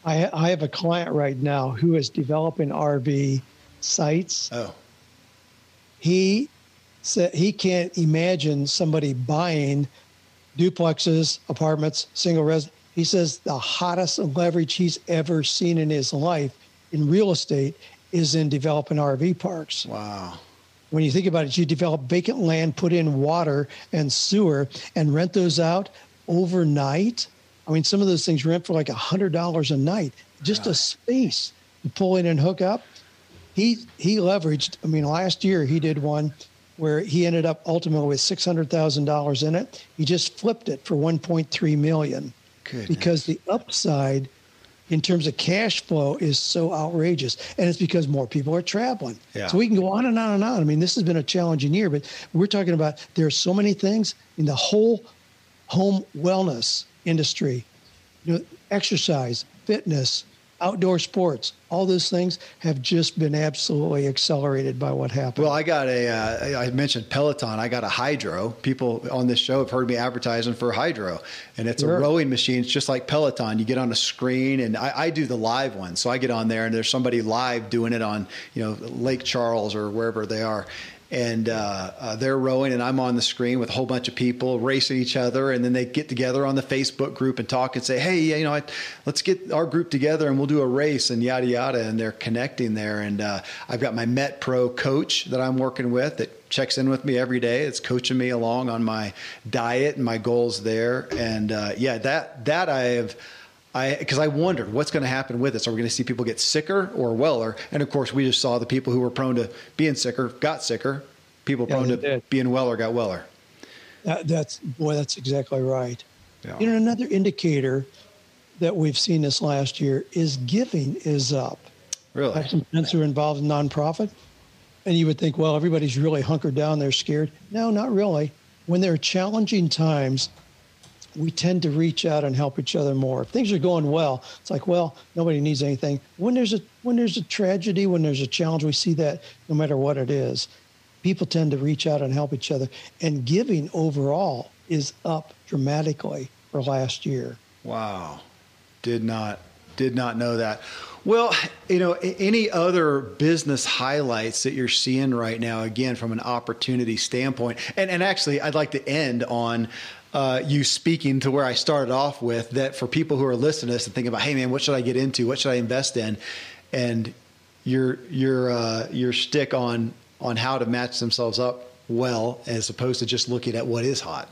I, I have a client right now who is developing R V sites. Oh. He said he can't imagine somebody buying duplexes, apartments, single res. He says the hottest leverage he's ever seen in his life in real estate is in developing R V parks. Wow. When you think about it, you develop vacant land, put in water and sewer, and rent those out overnight. I mean, some of those things rent for like one hundred dollars a night, just yeah. a space to pull in and hook up. He he leveraged, I mean, last year he did one where he ended up ultimately with six hundred thousand dollars in it. He just flipped it for one point three million dollars. Goodness. Because the upside in terms of cash flow is so outrageous. And it's because more people are traveling. Yeah. So we can go on and on and on. I mean, this has been a challenging year, but we're talking about there are so many things in the whole home wellness industry, you know, exercise, fitness, outdoor sports, all those things have just been absolutely accelerated by what happened. Well, I got a, uh, I mentioned Peloton. I got a Hydro. People on this show have heard me advertising for Hydro, and it's sure. a rowing machine. It's just like Peloton. You get on a screen, and I, I do the live one. So I get on there, and there's somebody live doing it on, you know, Lake Charles or wherever they are. And uh, uh, they're rowing, and I'm on the screen with a whole bunch of people racing each other. And then they get together on the Facebook group and talk and say, hey, you know, I, let's get our group together and we'll do a race and yada, yada. And they're connecting there. And uh, I've got my Met Pro coach that I'm working with that checks in with me every day. It's coaching me along on my diet and my goals there. And uh, yeah, that that I have – I, because I wondered what's going to happen with this. Are we going to see people get sicker or weller? And of course, we just saw the people who were prone to being sicker got sicker. People yeah, prone to did. being weller got weller. That, that's boy, that's exactly right. Yeah. You know, another indicator that we've seen this last year is giving is up. Really? I have some friends who are involved in nonprofit, and you would think, well, everybody's really hunkered down. They're scared. No, not really. When there are challenging times, we tend to reach out and help each other more. If things are going well, it's like, well, nobody needs anything. When there's a when there's a tragedy, when there's a challenge, we see that no matter what it is, people tend to reach out and help each other. And giving overall is up dramatically for last year. Wow. Did not did not know that. Well, you know, any other business highlights that you're seeing right now, again, from an opportunity standpoint? And, and actually, I'd like to end on uh, you speaking to where I started off with, that for people who are listening to this and thinking about, hey, man, what should I get into? What should I invest in? And your your uh, your stick on on how to match themselves up well, as opposed to just looking at what is hot.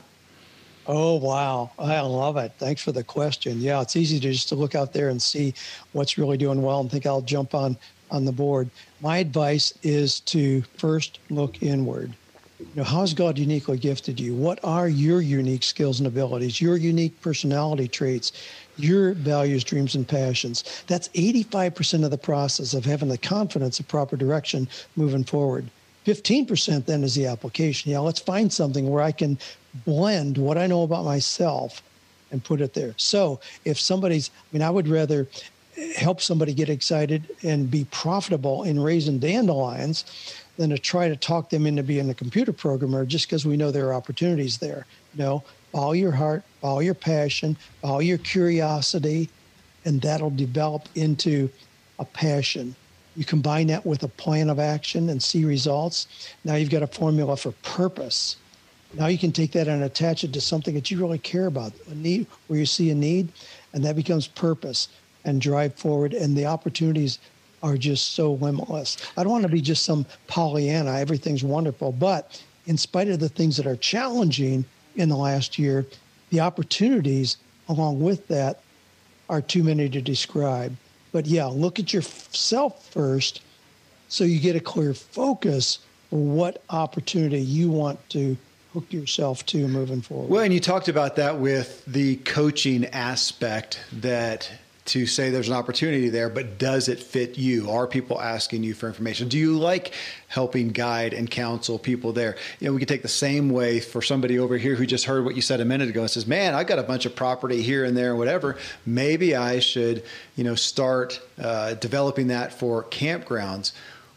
Oh, wow. I love it. Thanks for the question. Yeah, it's easy to just to look out there and see what's really doing well and think I'll jump on, on the board. My advice is to first look inward. You know, how has God uniquely gifted you? What are your unique skills and abilities, your unique personality traits, your values, dreams, and passions? That's eighty-five percent of the process of having the confidence of proper direction moving forward. fifteen percent then is the application. Yeah, let's find something where I can blend what I know about myself and put it there. So if somebody's, I mean, I would rather help somebody get excited and be profitable in raising dandelions than to try to talk them into being a computer programmer just because we know there are opportunities there. No, follow your heart, follow your passion, follow your curiosity, and that'll develop into a passion. You combine that with a plan of action and see results. Now you've got a formula for purpose. Now you can take that and attach it to something that you really care about, a need where you see a need, and that becomes purpose and drive forward. And the opportunities are just so limitless. I don't want to be just some Pollyanna, everything's wonderful, but in spite of the things that are challenging in the last year, the opportunities along with that are too many to describe. But yeah, look at yourself first so you get a clear focus for what opportunity you want to hook yourself to moving forward. Well, and you talked about that with the coaching aspect, that to say there's an opportunity there, but does it fit you? Are people asking you for information? Do you like helping guide and counsel people there? You know, we could take the same way for somebody over here who just heard what you said a minute ago and says, man, I got a bunch of property here and there and whatever. Maybe I should, you know, start uh, developing that for campgrounds. Yeah.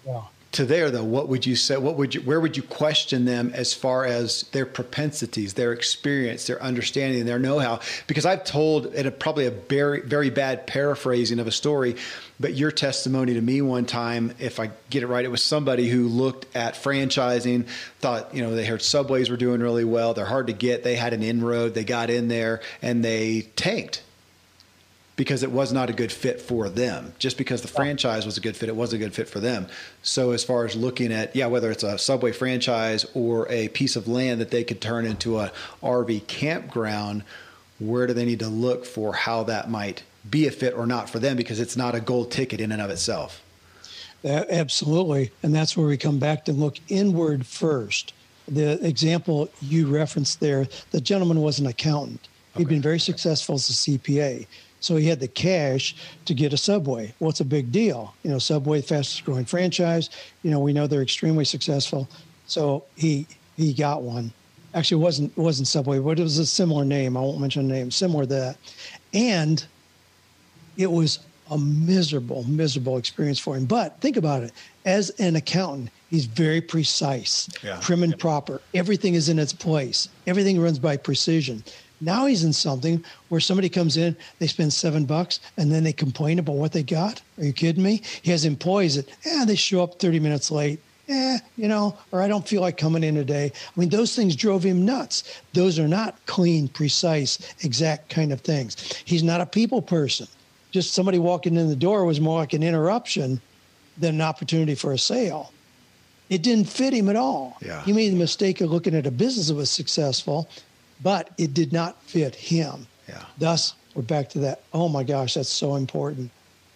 to there though, what would you say, what would you, where would you question them as far as their propensities, their experience, their understanding, their know-how? Because I've told it a, probably a very, very bad paraphrasing of a story, but your testimony to me one time, if I get it right, it was somebody who looked at franchising, thought, you know, they heard Subways were doing really well. They're hard to get. They had an inroad. They got in there and they tanked because it was not a good fit for them. Just because the franchise was a good fit, it wasn't a good fit for them. So as far as looking at, yeah, whether it's a Subway franchise or a piece of land that they could turn into a R V campground, where do they need to look for how that might be a fit or not for them? Because it's not a gold ticket in and of itself. Uh, absolutely. And that's where we come back to look inward first. The example you referenced there, the gentleman was an accountant. He'd okay. been very successful as a C P A. So he had the cash to get a Subway. Well, it's a big deal. You know, Subway, fastest growing franchise. You know, we know they're extremely successful. So he he got one. Actually, it wasn't, it wasn't Subway, but it was a similar name. I won't mention the name, similar to that. And it was a miserable, miserable experience for him. But think about it. As an accountant, he's very precise, yeah. prim and proper. Everything is in its place. Everything runs by precision. Now he's in something where somebody comes in, they spend seven bucks, and then they complain about what they got. Are you kidding me? He has employees that, yeah, they show up thirty minutes late. Eh, you know, or I don't feel like coming in today. I mean, those things drove him nuts. Those are not clean, precise, exact kind of things. He's not a people person. Just somebody walking in the door was more like an interruption than an opportunity for a sale. It didn't fit him at all. Yeah. He made the mistake of looking at a business that was successful, but it did not fit him. Yeah. Thus, we're back to that. Oh my gosh, that's so important.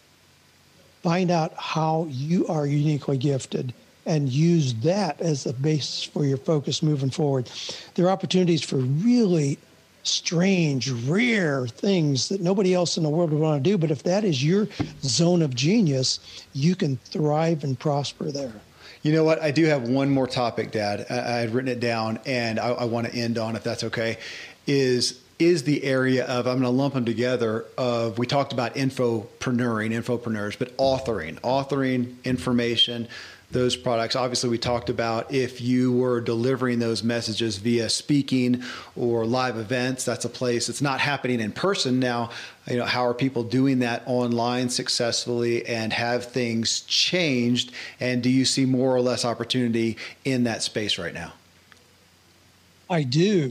Find out how you are uniquely gifted and use that as the basis for your focus moving forward. There are opportunities for really strange, rare things that nobody else in the world would want to do. But if that is your zone of genius, you can thrive and prosper there. You know what? I do have one more topic, Dad. I, I had written it down, and I, I want to end on, if that's okay, is is the area of, I'm going to lump them together, of, we talked about infopreneuring, infopreneurs, but authoring, authoring information, those products. Obviously, we talked about if you were delivering those messages via speaking or live events, that's a place. It's not happening in person now. You know, how are people doing that online successfully, and have things changed? And do you see more or less opportunity in that space right now? I do.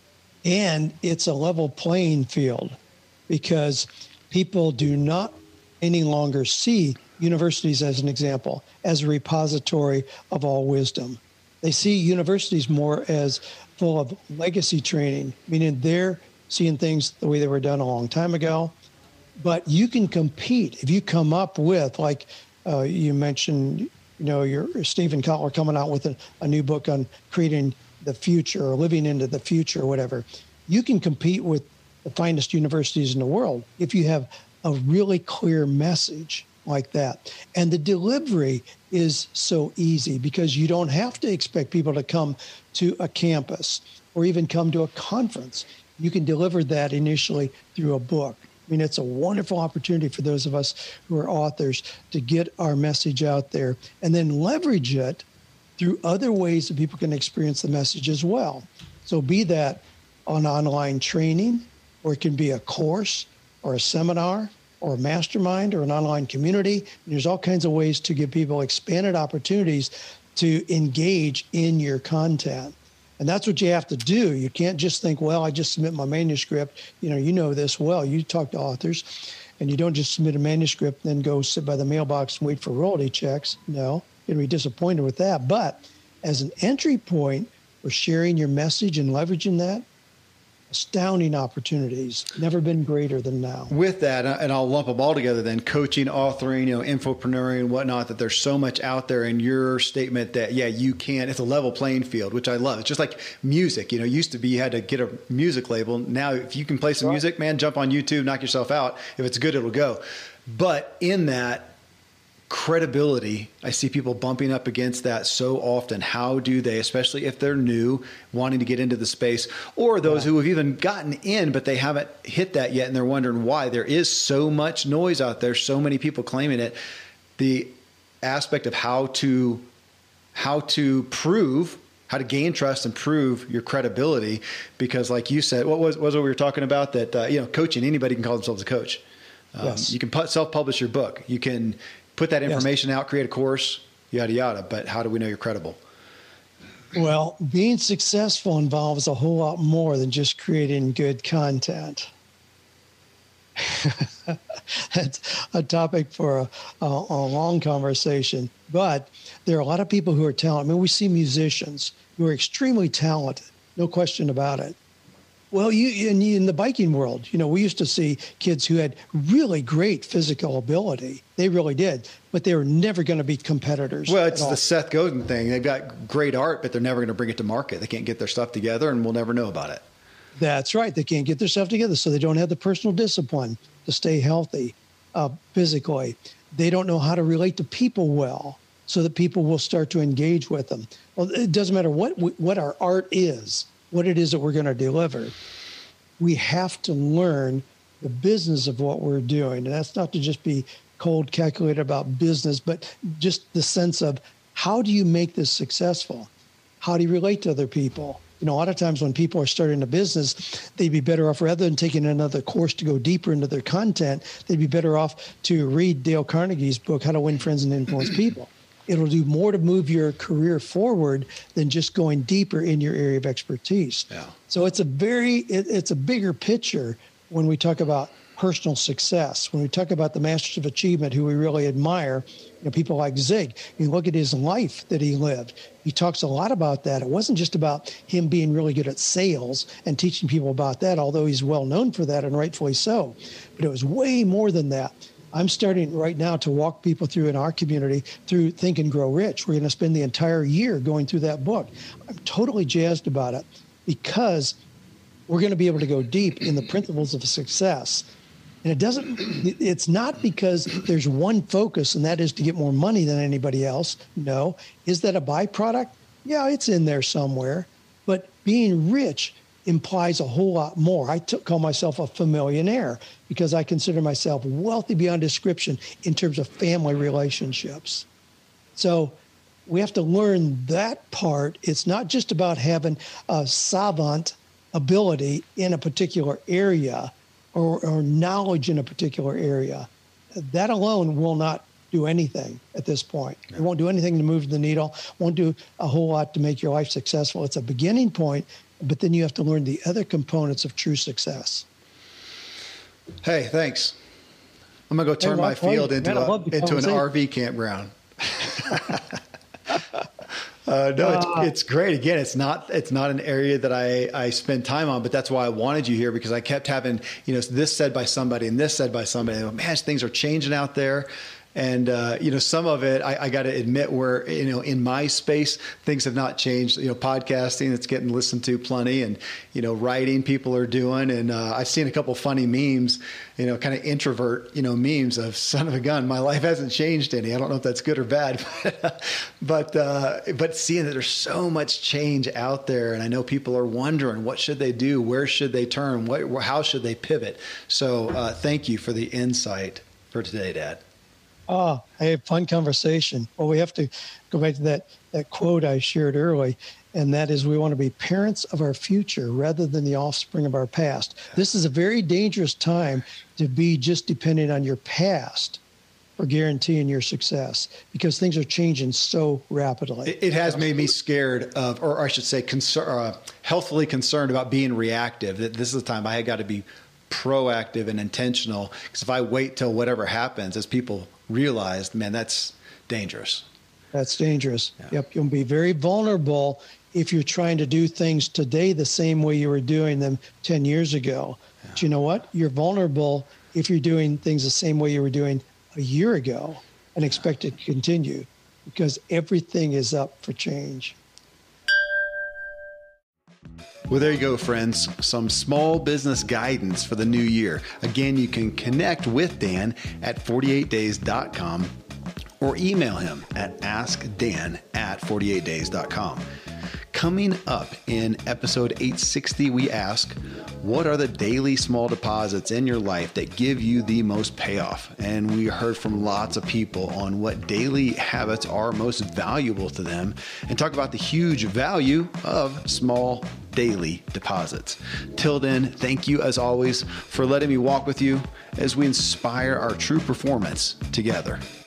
And it's a level playing field, because people do not any longer see universities, as an example, as a repository of all wisdom. They see universities more as full of legacy training, meaning they're seeing things the way they were done a long time ago. But you can compete if you come up with, like uh, you mentioned, you know, your Stephen Kotler coming out with a, a new book on creating the future or living into the future or whatever. You can compete with the finest universities in the world if you have a really clear message like that. And the delivery is so easy, because you don't have to expect people to come to a campus or even come to a conference. You can deliver that initially through a book. I mean, it's a wonderful opportunity for those of us who are authors to get our message out there and then leverage it through other ways that people can experience the message as well. So be that on online training, or it can be a course or a seminar or a mastermind or an online community. And there's all kinds of ways to give people expanded opportunities to engage in your content. And that's what you have to do. You can't just think, well, I just submit my manuscript. You know, you know this well. You talk to authors, and you don't just submit a manuscript and then go sit by the mailbox and wait for royalty checks. No, you're going to be disappointed with that. But as an entry point for sharing your message and leveraging that, astounding opportunities, never been greater than now. With that, and I'll lump them all together then, coaching, authoring, you know, infopreneuring and whatnot, that there's so much out there in your statement that, yeah, you can, it's a level playing field, which I love. It's just like music, you know, used to be you had to get a music label. Now, if you can play some right. music, man, jump on YouTube, knock yourself out. If it's good, it'll go. But in that, credibility, I see people bumping up against that so often. How do they, especially if they're new, wanting to get into the space, or those yeah. who have even gotten in, but they haven't hit that yet, and they're wondering why? There is so much noise out there, so many people claiming it. The aspect of how to how to prove, how to gain trust and prove your credibility. Because like you said, what was, what was what we were talking about that, uh, you know, coaching, anybody can call themselves a coach. Um, yes. You can pu- self-publish your book. You can put that information yes. out, create a course, yada, yada. But how do we know you're credible? Well, being successful involves a whole lot more than just creating good content. That's a topic for a, a, a long conversation. But there are a lot of people who are talented. I mean, we see musicians who are extremely talented, no question about it. Well, you in, in the biking world, you know, we used to see kids who had really great physical ability. They really did, but they were never going to be competitors. Well, it's the Seth Godin thing. They've got great art, but they're never going to bring it to market. They can't get their stuff together, and we'll never know about it. That's right. They can't get their stuff together, so they don't have the personal discipline to stay healthy uh, physically. They don't know how to relate to people well, so that people will start to engage with them. Well, it doesn't matter what what our art is, what it is that we're going to deliver. We have to learn the business of what we're doing. And that's not to just be cold calculated about business, but just the sense of how do you make this successful? How do you relate to other people? You know, a lot of times when people are starting a business, they'd be better off, rather than taking another course to go deeper into their content, they'd be better off to read Dale Carnegie's book, How to Win Friends and Influence People. It'll do more to move your career forward than just going deeper in your area of expertise. Yeah. So it's a very, it, it's a bigger picture when we talk about personal success. When we talk about the masters of achievement who we really admire, you know, people like Zig, you look at his life that he lived. He talks a lot about that. It wasn't just about him being really good at sales and teaching people about that, although he's well known for that and rightfully so. But it was way more than that. I'm starting right now to walk people through in our community through Think and Grow Rich. We're going to spend the entire year going through that book. I'm totally jazzed about it because we're going to be able to go deep in the principles of success. And it doesn't, it's not because there's one focus, and that is to get more money than anybody else. No. Is that a byproduct? Yeah, it's in there somewhere. But being rich implies a whole lot more. I t- call myself a familionaire because I consider myself wealthy beyond description in terms of family relationships. So we have to learn that part. It's not just about having a savant ability in a particular area or, or knowledge in a particular area. That alone will not do anything at this point. It won't do anything to move the needle, won't do a whole lot to make your life successful. It's a beginning point, but then you have to learn the other components of true success. Hey, thanks. I'm going to go turn hey, my field you, into, a, into an R V campground. uh, no, it's, uh, it's great. Again, it's not it's not an area that I, I spend time on, but that's why I wanted you here, because I kept having, you know, this said by somebody and this said by somebody. And, man, things are changing out there. And, uh, you know, some of it, I, I got to admit, where, you know, in my space, things have not changed. You know, podcasting, it's getting listened to plenty, and, you know, writing people are doing. And uh, I've seen a couple funny memes, you know, kind of introvert, you know, memes of son of a gun. My life hasn't changed any. I don't know if that's good or bad, but, but, uh, but seeing that there's so much change out there, and I know people are wondering, what should they do? Where should they turn? What, how should they pivot? So uh, thank you for the insight for today, Dad. Oh, hey, fun conversation. Well, we have to go back to that, that quote I shared early, and that is, we want to be parents of our future rather than the offspring of our past. This is a very dangerous time to be just dependent on your past for guaranteeing your success, because things are changing so rapidly. It, it has made me scared of, or I should say, concern, uh, healthily concerned about being reactive. That this is the time I got to be proactive and intentional, because if I wait till whatever happens, as people realize, man, that's dangerous. That's dangerous. Yeah. Yep. You'll be very vulnerable if you're trying to do things today the same way you were doing them ten years ago. Yeah. But you know what? You're vulnerable if you're doing things the same way you were doing a year ago and expect it to continue, because everything is up for change. Well, there you go, friends. Some small business guidance for the new year. Again, you can connect with Dan at forty-eight days dot com or email him at ask dan at forty-eight days dot com. Coming up in episode eight sixty, we ask, what are the daily small deposits in your life that give you the most payoff? And we heard from lots of people on what daily habits are most valuable to them and talk about the huge value of small daily deposits. Till then, thank you as always for letting me walk with you as we inspire our true performance together.